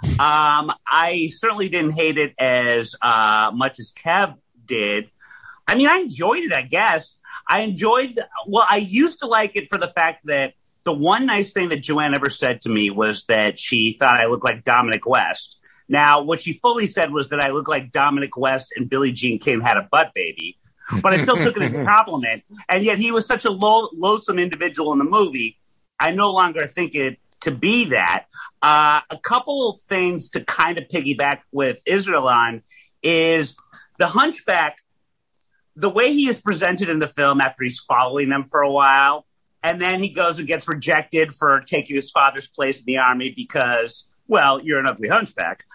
I certainly didn't hate it as much as Kev did. I mean, I enjoyed it, I guess. I used to like it for the fact that the one nice thing that Joanne ever said to me was that she thought I looked like Dominic West. Now, what she fully said was that I looked like Dominic West and Billie Jean King had a butt baby. But I still took it as a compliment. And yet he was such a loathsome individual in the movie. I no longer think it to be that. A couple of things to kind of piggyback with Israel on is the Hunchback. The way he is presented in the film after he's following them for a while, and then he goes and gets rejected for taking his father's place in the army because, well, you're an ugly hunchback.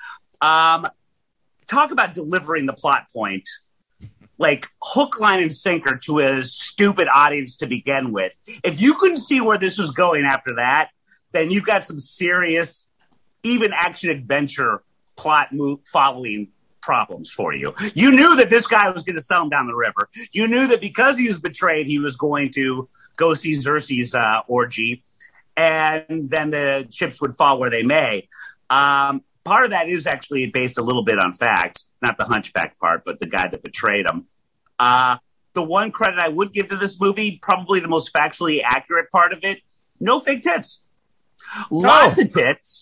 Talk about delivering the plot point, like hook, line, and sinker to a stupid audience to begin with. If you couldn't see where this was going after that, then you've got some serious, even action-adventure plot following problems for you. You knew that this guy was going to sell him down the river. You knew that because he was betrayed, he was going to go see Xerxes' orgy, and then the chips would fall where they may. Part of that is actually based a little bit on fact, not the hunchback part, but the guy that betrayed him. The one credit I would give to this movie, probably the most factually accurate part of it, no fake tits. Lots of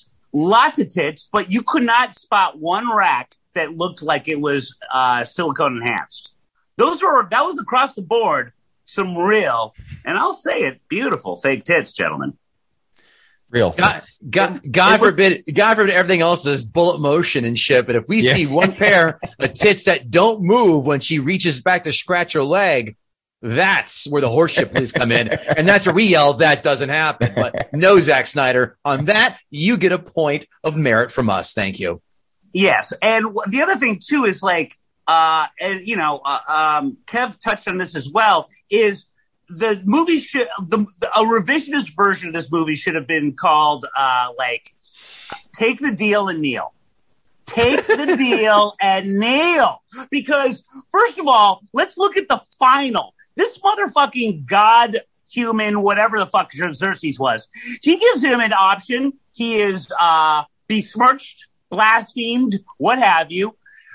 tits, but you could not spot one rack that looked like it was silicone enhanced. That was across the board, some real, and I'll say it, beautiful fake tits, gentlemen. Real. God forbid everything else is bullet motion and shit. But if we see one pair of tits that don't move when she reaches back to scratch her leg, that's where the horseshit police come in. And that's where we yell, that doesn't happen. But no, Zack Snyder, on that, you get a point of merit from us. Thank you. Yes. And the other thing, too, is like, Kev touched on this as well, is the movie a revisionist version of this movie should have been called, Take the Deal and Kneel. Take the deal and kneel. Because, first of all, let's look at the final. This motherfucking god, human, whatever the fuck Xerxes was, he gives him an option. He is besmirched, blasphemed, what have you.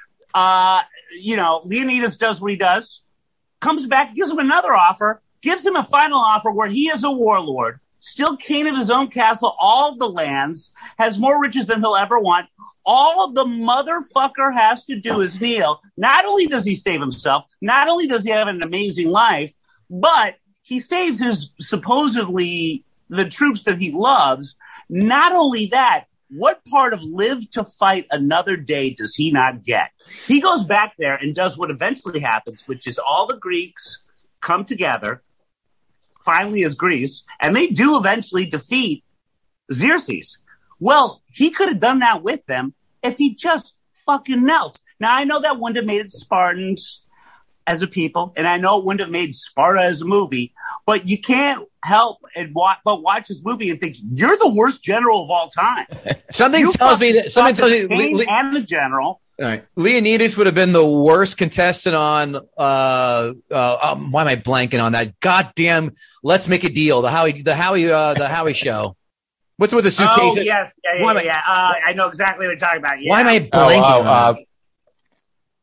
Leonidas does what he does, comes back, gives him another offer, gives him a final offer where he is a warlord, still king of his own castle, all of the lands, has more riches than he'll ever want. All of the motherfucker has to do is kneel. Not only does he save himself, not only does he have an amazing life, but he saves supposedly the troops that he loves. Not only that, what part of live to fight another day does he not get? He goes back there and does what eventually happens, which is all the Greeks come together, finally as Greece, and they do eventually defeat Xerxes. Well, he could have done that with them if he just fucking knelt. Now, I know that wouldn't have made Spartans as a people, and I know it wouldn't have made Sparta as a movie, but you can't help but watch this movie and think, you're the worst general of all time. Something tells me and the general. All right. Leonidas would have been the worst contestant on why am I blanking on that? Goddamn, Let's Make a Deal. The Howie show. What's with the suitcase? Oh, yes. Yeah. I know exactly what you're talking about. Yeah. Why am I blanking on that?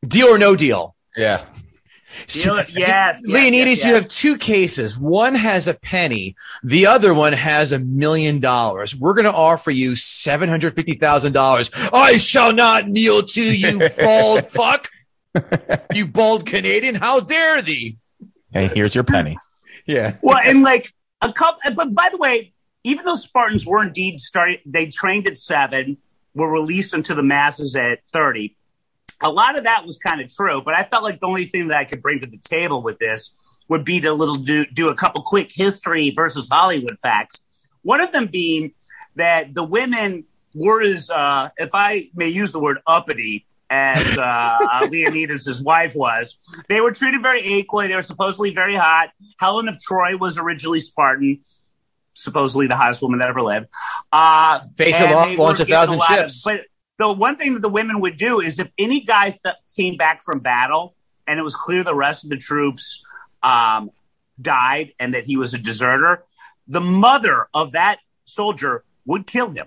Deal or no deal. Yeah. Yes. Leonidas, you have two cases. One has a penny. The other one has $1 million. We're going to offer you $750,000. I shall not kneel to you, bald fuck. You bald Canadian. How dare thee? Hey, here's your penny. Yeah. Well, and like a couple, but by the way, even though Spartans were indeed they trained at 7, were released into the masses at 30. A lot of that was kind of true, but I felt like the only thing that I could bring to the table with this would be to do a couple quick history versus Hollywood facts. One of them being that the women were as, if I may use the word uppity, as Leonidas' wife was. They were treated very equally. They were supposedly very hot. Helen of Troy was originally Spartan, supposedly the hottest woman that ever lived. Face it off, launch 1,000 ships. But the one thing that the women would do is if any guy came back from battle and it was clear the rest of the troops died and that he was a deserter, the mother of that soldier would kill him.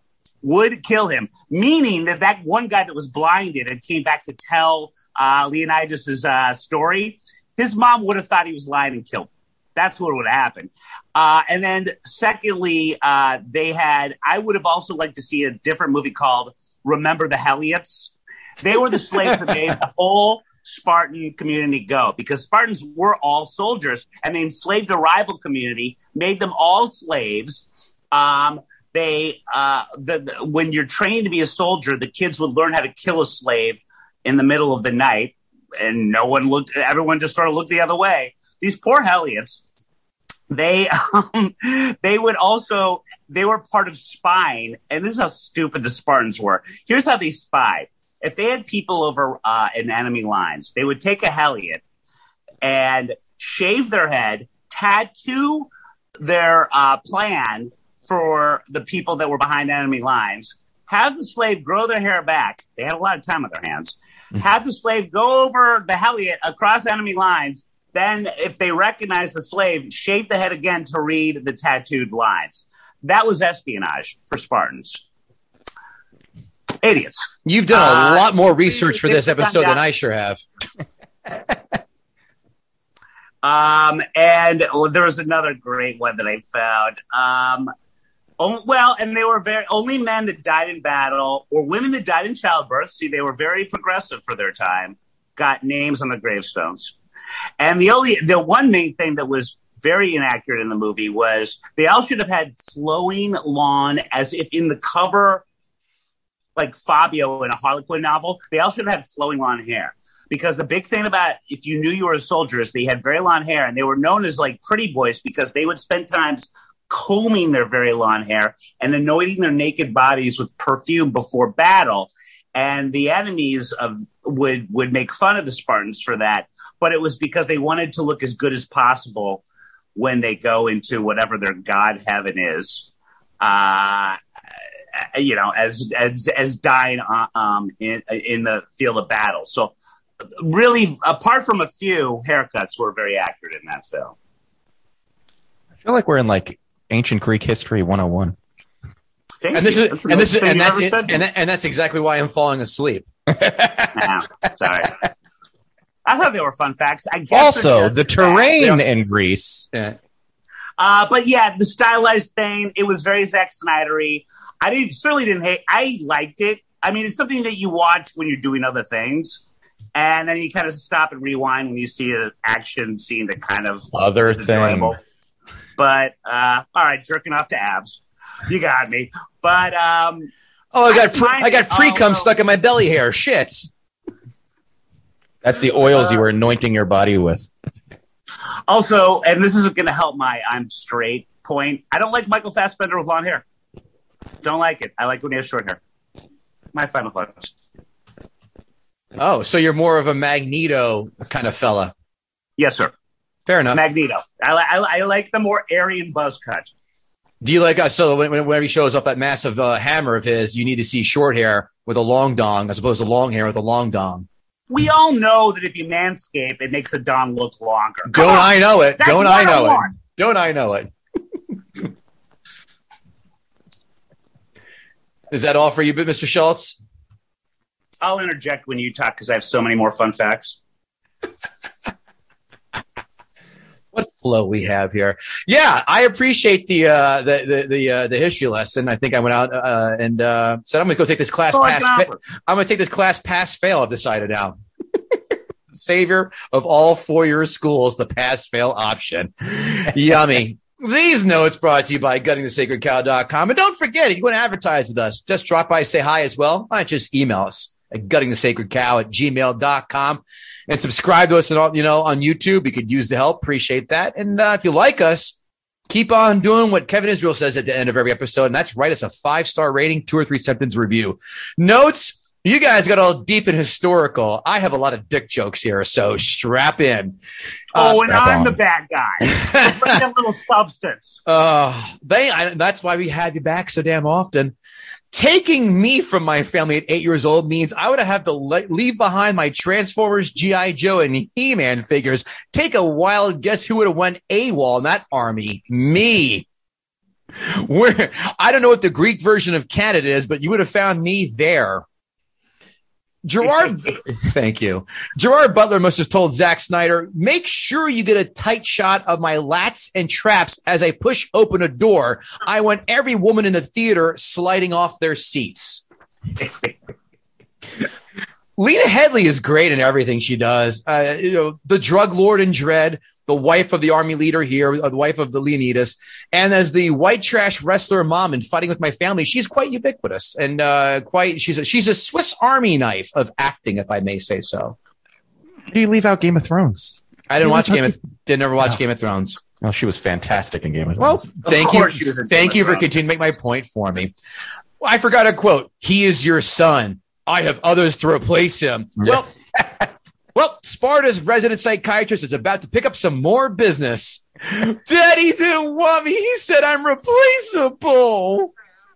Meaning that one guy that was blinded and came back to tell Leonidas' story, his mom would have thought he was lying and killed him. That's what would happen. And then secondly, I would have also liked to see a different movie called Remember the Heliots. They were the slaves that made the whole Spartan community go, because Spartans were all soldiers, and the enslaved a rival community, made them all slaves. When you're trained to be a soldier, the kids would learn how to kill a slave in the middle of the night, and everyone just sort of looked the other way. These poor Heliots, they were part of spying, and this is how stupid the Spartans were. Here's how they spied. If they had people over in enemy lines, they would take a Heliot and shave their head, tattoo their plan for the people that were behind enemy lines, have the slave grow their hair back. They had a lot of time on their hands. Have the slave go over the Heliot across enemy lines. Then if they recognize the slave, shave the head again to read the tattooed lines. That was espionage for Spartans. Idiots. You've done a lot more research for this episode than I sure have. And there was another great one that I found. And they were only men that died in battle or women that died in childbirth. See, they were very progressive for their time. Got names on the gravestones. And the one main thing that was very inaccurate in the movie was they all should have had flowing lawn, as if in the cover, like Fabio in a Harlequin novel, they all should have had flowing lawn hair. Because the big thing about if you knew you were a soldier is they had very long hair, and they were known as like pretty boys because they would spend times combing their very long hair and anointing their naked bodies with perfume before battle. And the enemies would make fun of the Spartans for that. But it was because they wanted to look as good as possible when they go into whatever their god heaven is, as dying in the field of battle. So really, apart from a few, haircuts were very accurate in that film. I feel like we're in like ancient Greek history 101. That's exactly why I'm falling asleep. Sorry. I thought they were fun facts. I guess also, the terrain in Greece. Yeah. But yeah, the stylized thing, it was very Zack Snyder-y. I certainly didn't hate. I liked it. I mean, it's something that you watch when you're doing other things, and then you kind of stop and rewind when you see an action scene that kind of other thing. But all right, jerking off to abs. You got me. But I got pre-cum stuck in my belly hair. Shit. That's the oils you were anointing your body with. Also, and this isn't going to help my I'm straight point, I don't like Michael Fassbender with long hair. Don't like it. I like when he has short hair. My final thoughts. Oh, so you're more of a Magneto kind of fella. Yes, sir. Fair enough. Magneto. I like the more Aryan buzz cut. Do you like so whenever he shows off that massive hammer of his, you need to see short hair with a long dong as opposed to long hair with a long dong? We all know that if you manscape, it makes a dong look longer. Don't I know it? Don't I know it? Don't I know it? Is that all for you, Mr. Schultz? I'll interject when you talk because I have so many more fun facts. What flow we have here. Yeah, I appreciate the history lesson. I think I went out and said I'm going to go take this class pass. I'm going to take this class pass fail. I've decided now. Savior of all 4-year schools, the pass fail option. Yummy. These notes brought to you by guttingthesacredcow.com. And don't forget, if you want to advertise with us, just drop by, say hi as well. Why not just email us at guttingthesacredcow@gmail.com and subscribe to us and all, on YouTube. You could use the help. Appreciate that. And if you like us, keep on doing what Kevin Israel says at the end of every episode. And that's write us a 5-star rating, 2 or 3 sentence review. Notes. You guys got all deep and historical. I have a lot of dick jokes here, so strap in. And I'm the bad guy. Bring a little substance. That's why we have you back so damn often. Taking me from my family at 8 years old means I would have to leave behind my Transformers, G.I. Joe, and He-Man figures. Take a wild guess who would have went AWOL in that army? Me. I don't know what the Greek version of Canada is, but you would have found me there. Thank you. Gerard Butler must have told Zack Snyder, make sure you get a tight shot of my lats and traps as I push open a door. I want every woman in the theater sliding off their seats. Lena Headey is great in everything she does. The drug lord in Dredd, the wife of the army leader here, the wife of the Leonidas, and as the white trash wrestler mom in Fighting with My Family, she's quite ubiquitous and she's a Swiss Army knife of acting, if I may say so. Do you leave out Game of Thrones? I didn't watch never watch Game of Thrones. Well, she was fantastic in Game of Well, Thrones. thank you for continuing to make my point for me. Well, I forgot a quote. He is your son. I have others to replace him. Yeah. Well, Sparta's resident psychiatrist is about to pick up some more business. Daddy didn't want me. He said I'm replaceable.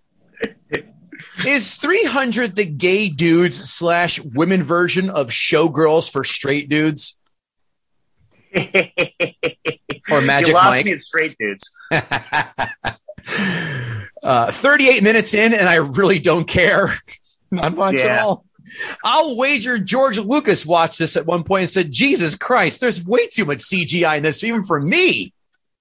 Is 300 the gay dudes / women version of Showgirls for straight dudes? Or Magic you lost Mike? Me at straight dudes. 38 minutes in, and I really don't care. Not much at all. I'll wager George Lucas watched this at one point and said, Jesus Christ, there's way too much CGI in this, even for me.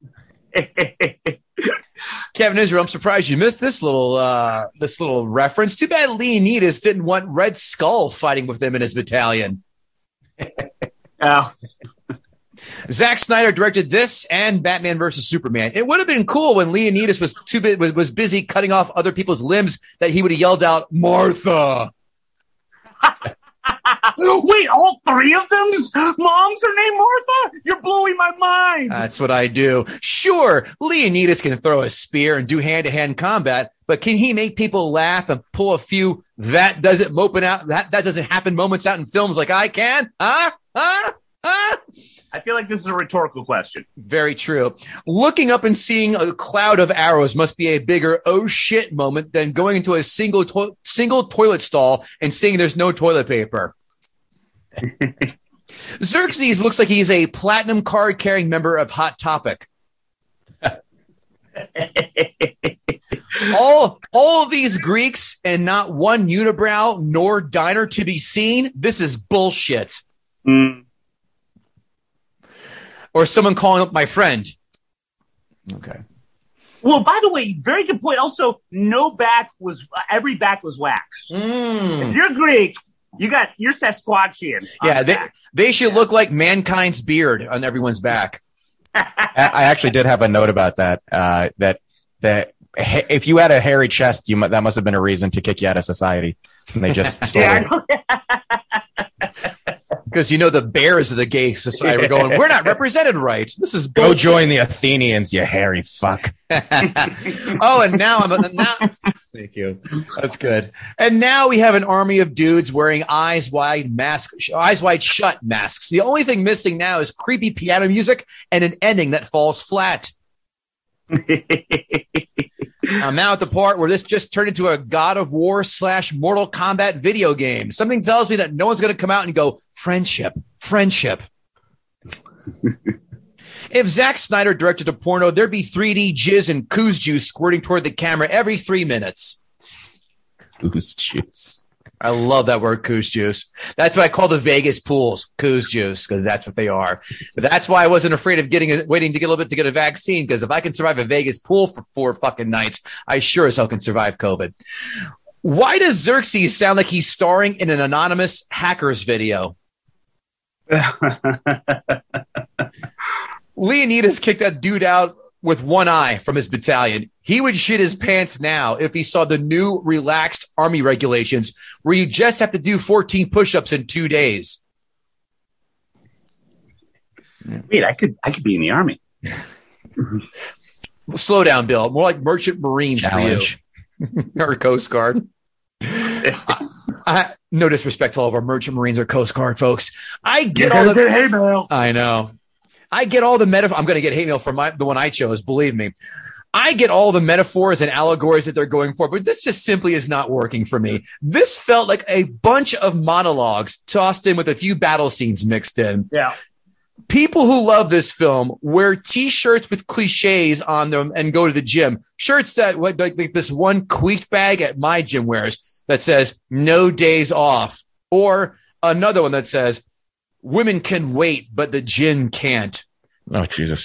Kevin Israel, I'm surprised you missed this little reference. Too bad Leonidas didn't want Red Skull fighting with him in his battalion. Oh. Zack Snyder directed this and Batman vs. Superman. It would have been cool when Leonidas was busy cutting off other people's limbs that he would have yelled out, Martha. Wait, all 3 of them's moms are named Martha? You're blowing my mind. That's what I do. Sure, Leonidas can throw a spear and do hand-to-hand combat, but can he make people laugh and pull a few that doesn't happen moments out in films like I can? Huh? I feel like this is a rhetorical question. Very true. Looking up and seeing a cloud of arrows must be a bigger oh shit moment than going into a single toilet stall and seeing there's no toilet paper. Xerxes looks like he's a platinum card carrying member of Hot Topic. all of these Greeks and not one unibrow nor diner to be seen. This is bullshit. Or someone calling up my friend. Okay. Well, by the way, very good point. Also, every back was waxed. If you're Greek, you're Sasquatchian. Yeah, they should look like mankind's beard on everyone's back. I actually did have a note about that. That if you had a hairy chest, that must have been a reason to kick you out of society. And they just because the bears of the gay society were going, we're not represented right. This is go join the Athenians, you hairy fuck. And now thank you. That's good. And now we have an army of dudes wearing eyes wide shut masks. The only thing missing now is creepy piano music and an ending that falls flat. I'm now at the part where this just turned into a God of War / Mortal Kombat video game. Something tells me that no one's going to come out and go, friendship. If Zack Snyder directed a porno, there'd be 3D jizz and coos juice squirting toward the camera every 3 minutes. Coos juice. I love that word, coos juice. That's what I call the Vegas pools, coos juice, because that's what they are. But that's why I wasn't afraid of waiting to get a little bit to get a vaccine, because if I can survive a Vegas pool for 4 fucking nights, I sure as hell can survive COVID. Why does Xerxes sound like he's starring in an anonymous hackers video? Leonidas kicked that dude out with one eye from his battalion. He would shit his pants now if he saw the new relaxed army regulations where you just have to do 14 push-ups in 2 days. Wait, I could be in the army. Slow down, Bill. More like merchant marines Challenge. for you. Or Coast Guard. No disrespect to all of our merchant marines or Coast Guard folks. I get all the hate mail. I know. I get all the metaphors. I'm going to get hate mail from the one I chose, believe me. I get all the metaphors and allegories that they're going for, but this just simply is not working for me. This felt like a bunch of monologues tossed in with a few battle scenes mixed in. Yeah. People who love this film wear T-shirts with cliches on them and go to the gym. Shirts that like this one queef bag at my gym wears that says "No days off," or another one that says "Women can wait, but the gym can't." Oh, Jesus.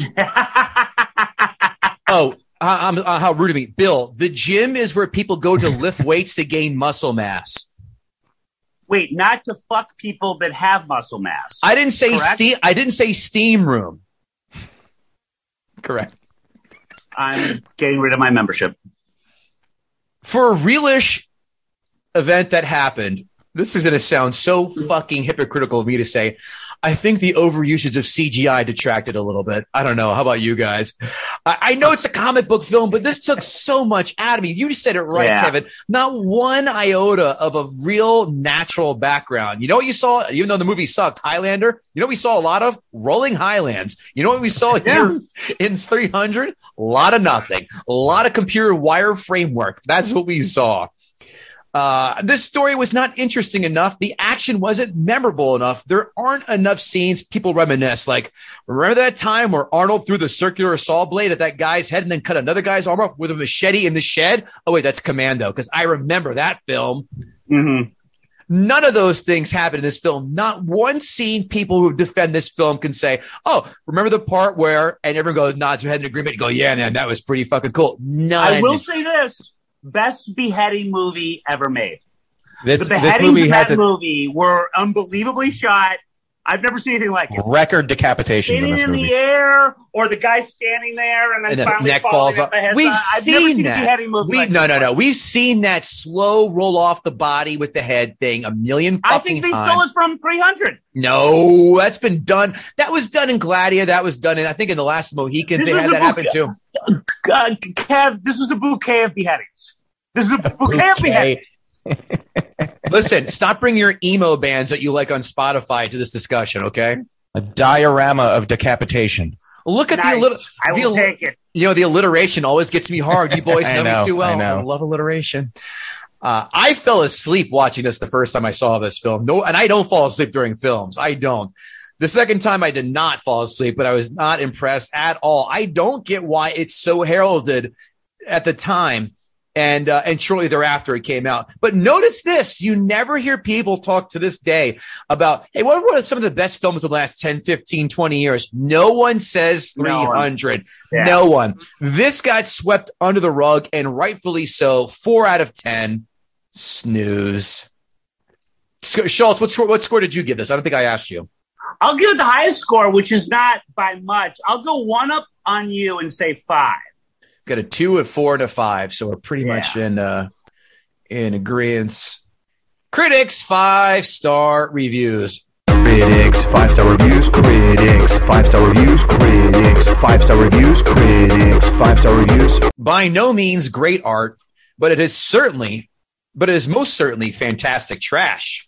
Oh, how rude of me. Bill, the gym is where people go to lift weights to gain muscle mass. Wait, not to fuck people that have muscle mass. I didn't say Correct? steam. I didn't say steam room. Correct. I'm getting rid of my membership. For a realish event that happened, this is going to sound so fucking hypocritical of me to say, I think the overusage of CGI detracted a little bit. I don't know. How about you guys? I know it's a comic book film, but this took so much out of me. You just said it right, Yeah. Kevin. Not one iota of a real natural background. You know what you saw? Even though the movie sucked, Highlander, you know what we saw a lot of? Rolling Highlands. You know what we saw here in 300? A lot of nothing. A lot of computer wire framework. That's what we saw. This story was not interesting enough. The action wasn't memorable enough. There aren't enough scenes people reminisce. Like, remember that time where Arnold threw the circular saw blade at that guy's head and then cut another guy's arm off with a machete in the shed? Oh, wait, that's Commando, because I remember that film. Mm-hmm. None of those things happen in this film. Not one scene people who defend this film can say, oh, remember the part where, and everyone goes, nods their head in agreement, and go, yeah, man, that was pretty fucking cool. None. I will say this. Best beheading movie ever made. This The beheadings movie in has that a movie were unbelievably shot. I've never seen anything like it. record decapitations in Standing this in movie. the air, or the guy standing there and then And the finally neck falling falls at off. the head. We've I've never seen seen that. a beheading movie like this. No. We've seen that slow roll off the body with the head thing a million I fucking think they times. stole it from 300. No, that's been done. That was done in Gladiator. That was done in, I think, in the last Mohicans. This They was had a that happen too. Kev, this was a bouquet of beheadings. This is a bouquet of beheadings. Listen, stop bringing your emo bands that you like on Spotify to this discussion, okay? A diorama of decapitation. Look at Nice. I will take it. You know, the alliteration always gets me hard. You boys I know, know, me too well. I know. I love alliteration. I fell asleep watching this the first time I saw this film. No, and I don't fall asleep during films. I don't. The second time I did not fall asleep, but I was not impressed at all. I don't get why it's so heralded at the time. And shortly thereafter it came out. But notice this, you never hear people talk to this day about, hey, what were some of the best films of the last 10, 15, 20 years? No one says 300. Yeah. No one. This got swept under the rug, and rightfully so. 4 out of 10. Snooze. Schultz, what score did you give this? I don't think I asked you. I'll give it the highest score, which is not by much. I'll go one up on you and say 5. Got a 2, a 4, and a 5. So we're pretty much in agreement. Critics 5-star reviews. Critics, 5-star reviews, critics, 5-star reviews, critics, 5-star reviews, critics, 5-star reviews. By no means great art, but it is most certainly fantastic trash.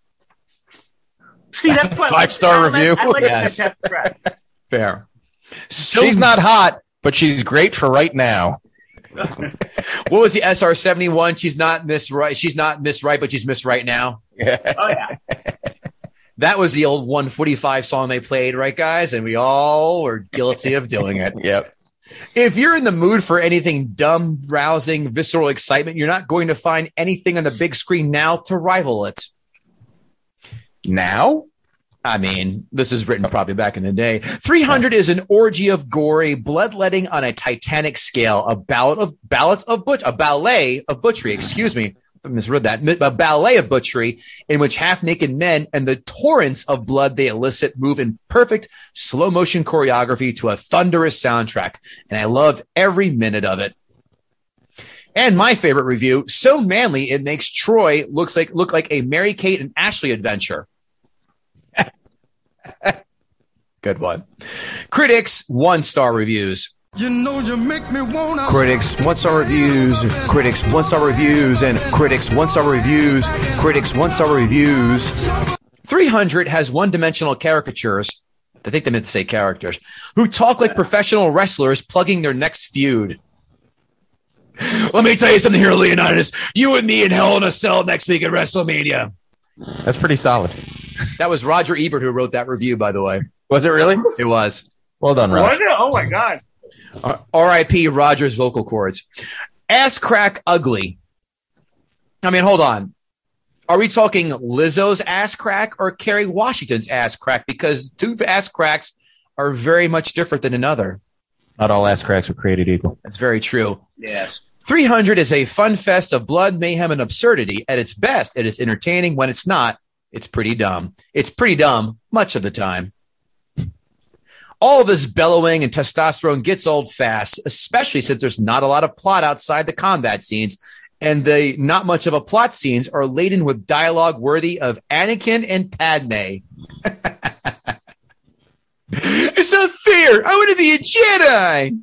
See, that's why 5-star review. I like Yes. fantastic trash. Fair. So She's not hot, but she's great for right now. What was the SR-71? She's not Miss Right. She's not Miss Right, but she's Miss Right now. Oh, yeah. That was the old 145 song they played, right, guys? And we all were guilty of doing it. Yep. If you're in the mood for anything dumb, rousing, visceral excitement, you're not going to find anything on the big screen now to rival it. Now? I mean, this is written probably back in the day. 300 is an orgy of gory bloodletting on a Titanic scale, a ballet of butchery. Excuse me, I misread that. A ballet of butchery in which half-naked men and the torrents of blood they elicit move in perfect slow motion choreography to a thunderous soundtrack, and I loved every minute of it. And my favorite review: so manly it makes Troy look like a Mary-Kate and Ashley adventure. Good one. Critics 1-star reviews. You know you make me wanna. Critics 1-star reviews. Critics 1-star reviews. And critics 1-star reviews. Critics 1-star reviews. 300 has one-dimensional caricatures. I think they meant to say characters who talk like professional wrestlers plugging their next feud. Let me tell you something here, Leonidas. You and me in Hell in a Cell next week at WrestleMania. That's pretty solid. That was Roger Ebert who wrote that review, by the way. Was it really? It was. Well done, Roger. Oh my God. R.I.P. Roger's vocal cords. Ass crack ugly. I mean, hold on. Are we talking Lizzo's ass crack or Kerry Washington's ass crack? Because two ass cracks are very much different than another. Not all ass cracks are created equal. That's very true. Yes. 300 is a fun fest of blood, mayhem, and absurdity. At its best, it is entertaining. When it's not, it's pretty dumb. It's pretty dumb much of the time. All of this bellowing and testosterone gets old fast, especially since there's not a lot of plot outside the combat scenes, and the not much of a plot scenes are laden with dialogue worthy of Anakin and Padme. It's not fair. I want to be a Jedi.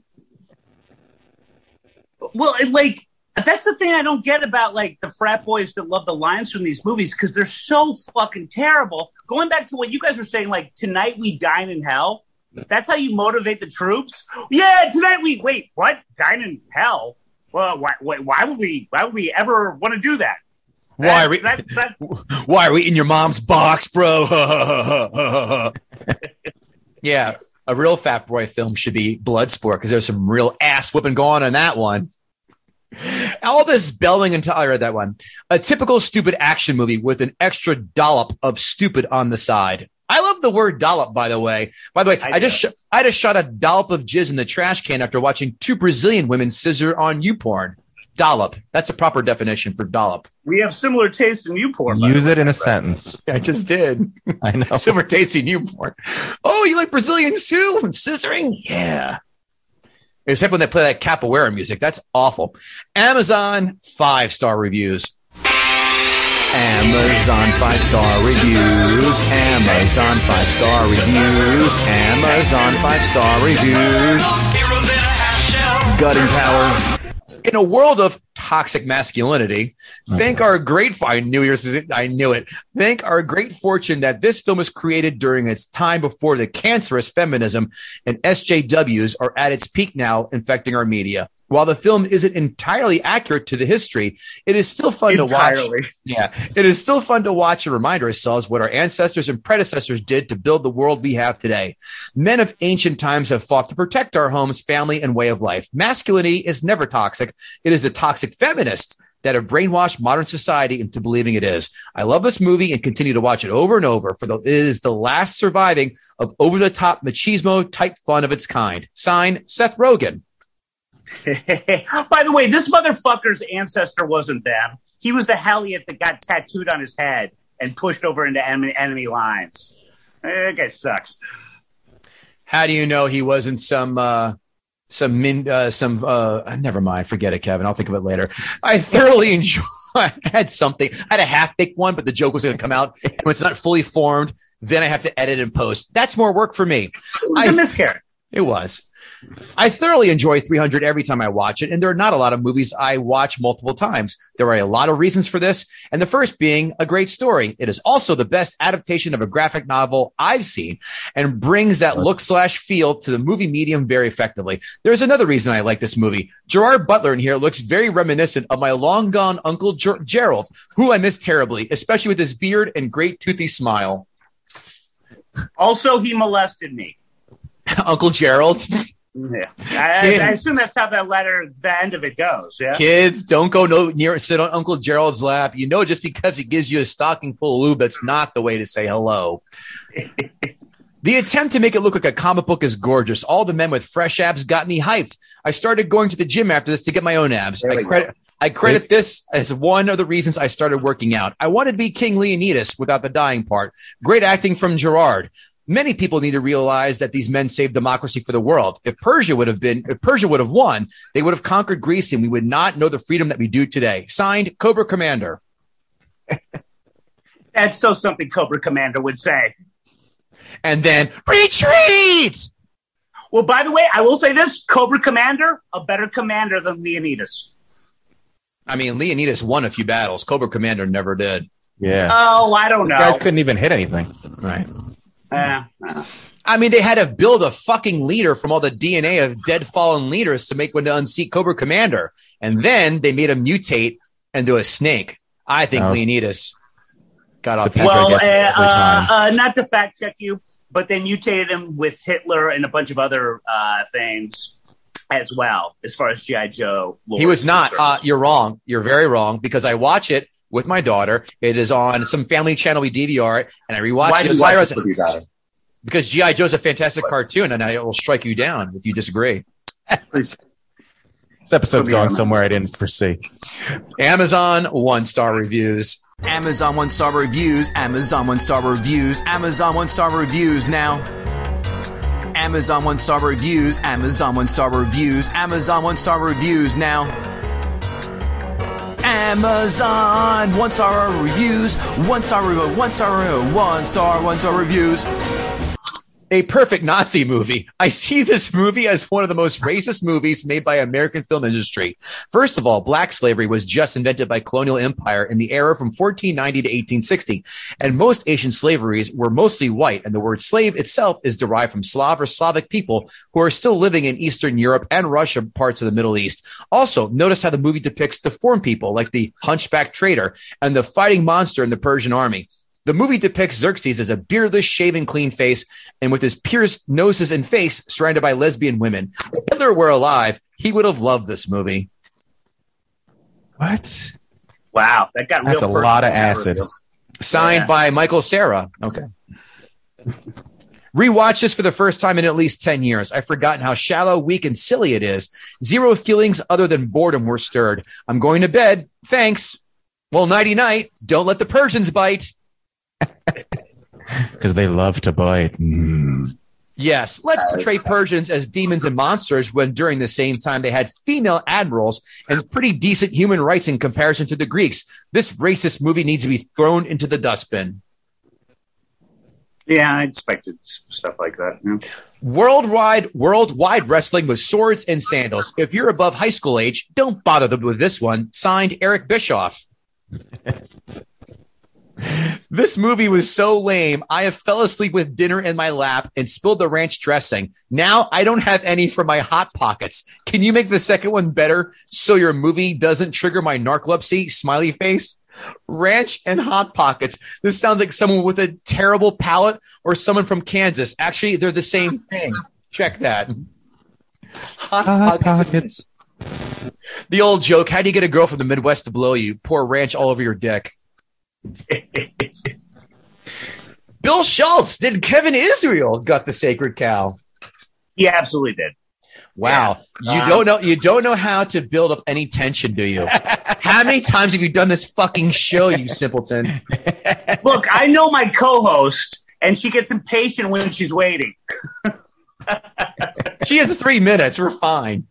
Well, like, that's the thing I don't get about, like, the frat boys that love the lines from these movies, because they're so fucking terrible. Going back to what you guys were saying, like, tonight we dine in hell. That's how you motivate the troops? Yeah, tonight wait, what? Dine in hell? Well, why would we ever want to do that? Why are we eating your mom's box, bro? Yeah, a real fat boy film should be Bloodsport, because there's some real ass whipping going on in that one. All this bellowing until I read that one. A typical stupid action movie with an extra dollop of stupid on the side. I love the word dollop, by the way. I just shot a dollop of jizz in the trash can after watching two Brazilian women scissor on YouPorn. Dollop. That's a proper definition for dollop. We have similar tastes in YouPorn. Use it in a sentence. I just did. I know. Similar taste in YouPorn. Oh, you like Brazilians too? And scissoring? Yeah. Except when they play that capoeira music. That's awful. Amazon 5-star reviews. Amazon 5-star reviews. Amazon 5-star reviews. Amazon 5-star reviews. Gutting power. In a world of toxic masculinity, thank our great I knew it. Thank our great fortune that this film was created during its time before the cancerous feminism and SJWs are at its peak now, infecting our media. While the film isn't entirely accurate to the history, it is still fun to watch. Yeah, it is still fun to watch and remind ourselves what our ancestors and predecessors did to build the world we have today. Men of ancient times have fought to protect our homes, family, and way of life. Masculinity is never toxic. It is the toxic feminists that have brainwashed modern society into believing it is. I love this movie and continue to watch it over and over. It is the last surviving of over-the-top machismo type fun of its kind. Signed, Seth Rogen. By the way, this motherfucker's ancestor wasn't them. He was the Helliot that got tattooed on his head and pushed over into enemy lines. That guy sucks. How do you know he wasn't never mind, forget it, Kevin. I'll think of it later. I thoroughly enjoyed. I had a half-baked one, but the joke was going to come out. And when it's not fully formed, then I have to edit and post. That's more work for me. It was a miscarriage. It was. I thoroughly enjoy 300 every time I watch it, and there are not a lot of movies I watch multiple times. There are a lot of reasons for this, and the first being a great story. It is also the best adaptation of a graphic novel I've seen and brings that look/feel to the movie medium very effectively. There's another reason I like this movie. Gerard Butler in here looks very reminiscent of my long-gone Uncle Gerald, who I miss terribly, especially with his beard and great toothy smile. Also, he molested me. Uncle Gerald? Yeah. I assume that's how the end of it goes. Yeah. Kids, don't go sit on Uncle Gerald's lap. You know, just because he gives you a stocking full of lube, that's not the way to say hello. The attempt to make it look like a comic book is gorgeous. All the men with fresh abs got me hyped. I started going to the gym after this to get my own abs. I credit this as one of the reasons I started working out. I wanted to be King Leonidas without the dying part. Great acting from Gerard. Many people need to realize that these men saved democracy for the world. If Persia would have won, they would have conquered Greece and we would not know the freedom that we do today. Signed, Cobra Commander. That's so something Cobra Commander would say. And then, retreat! Well, by the way, I will say this, Cobra Commander, a better commander than Leonidas. I mean, Leonidas won a few battles. Cobra Commander never did. Yeah. Oh, I don't know. These guys couldn't even hit anything. Right. Uh. I mean, they had to build a fucking leader from all the DNA of dead fallen leaders to make one to unseat Cobra Commander. And then they made him mutate into a snake. I think Leonidas got off. Well, not to fact check you, but they mutated him with Hitler and a bunch of other things as well, as far as G.I. Joe. He was not. You're wrong. You're very wrong, because I watch it with my daughter. It is on some family channel. We DVR it, and I rewatch Why it. do you watch it with your daughter? Because G.I. Joe's a fantastic cartoon, and I will strike you down if you disagree. This episode's going somewhere I didn't foresee. Amazon 1-star reviews. Amazon 1-star reviews. Amazon 1-star reviews. Amazon 1-star reviews now. Amazon 1-star reviews. Amazon 1-star reviews. Amazon 1-star reviews now. Amazon 1-star reviews. 1-star reviews. A perfect Nazi movie. I see this movie as one of the most racist movies made by American film industry. First of all, black slavery was just invented by colonial empire in the era from 1490 to 1860. And most Asian slaveries were mostly white. And the word slave itself is derived from Slav or Slavic people who are still living in Eastern Europe and Russia, parts of the Middle East. Also, notice how the movie depicts deformed people like the hunchback trader and the fighting monster in the Persian army. The movie depicts Xerxes as a beardless, shaven, clean face, and with his pierced noses and face surrounded by lesbian women. If Hitler were alive, he would have loved this movie. What? Wow, that got That's a real lot of acid. Signed by Michael Cera. Okay. Rewatch this for the first time in at least 10 years. I've forgotten how shallow, weak, and silly it is. Zero feelings other than boredom were stirred. I'm going to bed. Thanks. Well, nighty-night. Don't let the Persians bite. Because they love to bite. Yes, let's portray Persians as demons and monsters when during the same time they had female admirals and pretty decent human rights in comparison to the Greeks. This racist movie needs to be thrown into the dustbin. Yeah, I expected stuff like that. Yeah. Worldwide wrestling with swords and sandals. If you're above high school age, don't bother them with this one. Signed, Eric Bischoff. This movie was so lame. I have fell asleep with dinner in my lap and spilled the ranch dressing. Now I don't have any for my Hot Pockets. Can you make the second one better so your movie doesn't trigger my narcolepsy? Smiley face. Ranch and Hot Pockets. This sounds like someone with a terrible palate or someone from Kansas. Actually, they're the same thing. Check that. Hot Pockets. The old joke, how do you get a girl from the Midwest to blow you? Pour ranch all over your dick. Bill Schultz, did Kevin Israel gut the sacred cow? He absolutely did. Wow. Yeah. You don't know how to build up any tension, do you? How many times have you done this fucking show, you simpleton? Look, I know my co-host, and she gets impatient when she's waiting. She has 3 minutes. We're fine.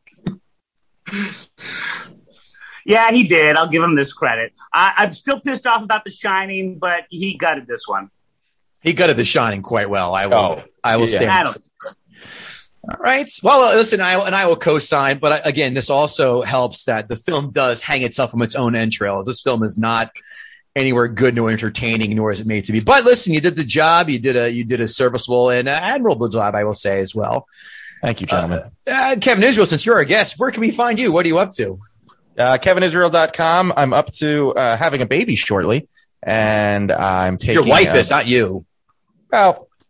Yeah, he did. I'll give him this credit. I'm still pissed off about The Shining, but he gutted this one. He gutted The Shining quite well. I will say. All right. Well, listen, I will co-sign, but again, this also helps that the film does hang itself from its own entrails. This film is not anywhere good nor entertaining, nor is it made to be. But listen, you did the job. You did a serviceable and admirable job, I will say as well. Thank you, gentlemen. Kevin Israel, since you're our guest, where can we find you? What are you up to? KevinIsrael.com. I'm up to having a baby shortly, and I'm taking your wife is, not you. Well,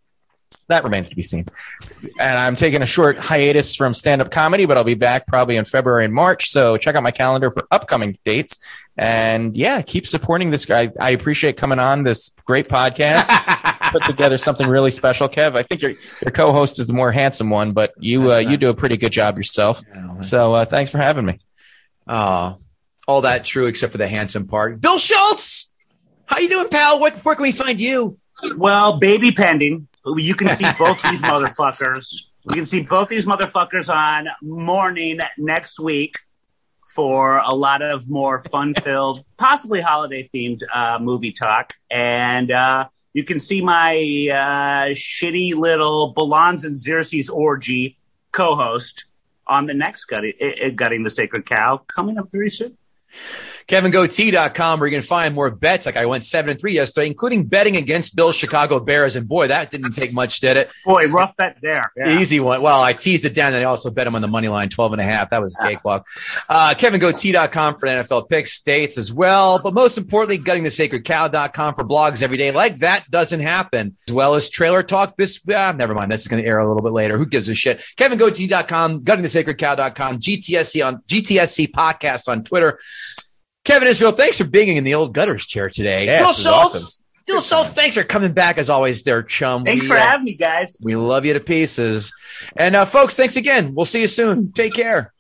That remains to be seen. And I'm taking a short hiatus from stand-up comedy, but I'll be back probably in February and March. So check out my calendar for upcoming dates. And yeah, keep supporting this guy. I appreciate coming on this great podcast. Put together something really special, Kev. I think your co-host is the more handsome one, but you do a pretty good job yourself. So thanks for having me. All that true except for the handsome part. Bill Schultz, how you doing, pal? Where can we find you? Well, baby pending. You can see both these motherfuckers. You can see both these motherfuckers on Morning next week for a lot of more fun-filled, possibly holiday-themed movie talk. And you can see my shitty little Balans and Xerxes orgy co-host on the next Gutting the Sacred Cow coming up very soon. KevinGoatee.com, where you can find more bets. Like I went 7-3 yesterday, including betting against Bill's Chicago Bears. And boy, that didn't take much, did it? Boy, rough bet there. Yeah. Easy one. Well, I teased it down and I also bet him on the money line, 12.5. That was a cakewalk. KevinGoatee.com for NFL picks, states as well. But most importantly, GuttingTheSacredCow.com for blogs every day. Like that doesn't happen. As well as Trailer Talk. Never mind. That's going to air a little bit later. Who gives a shit? KevinGoatee.com, GuttingTheSacredCow.com, GTSC podcast on Twitter. Kevin Israel, thanks for being in the old gutters chair today. Yeah, Bill Schultz, thanks for coming back as always there, chum. Thanks for having me, guys. We love you to pieces. And folks, thanks again. We'll see you soon. Take care.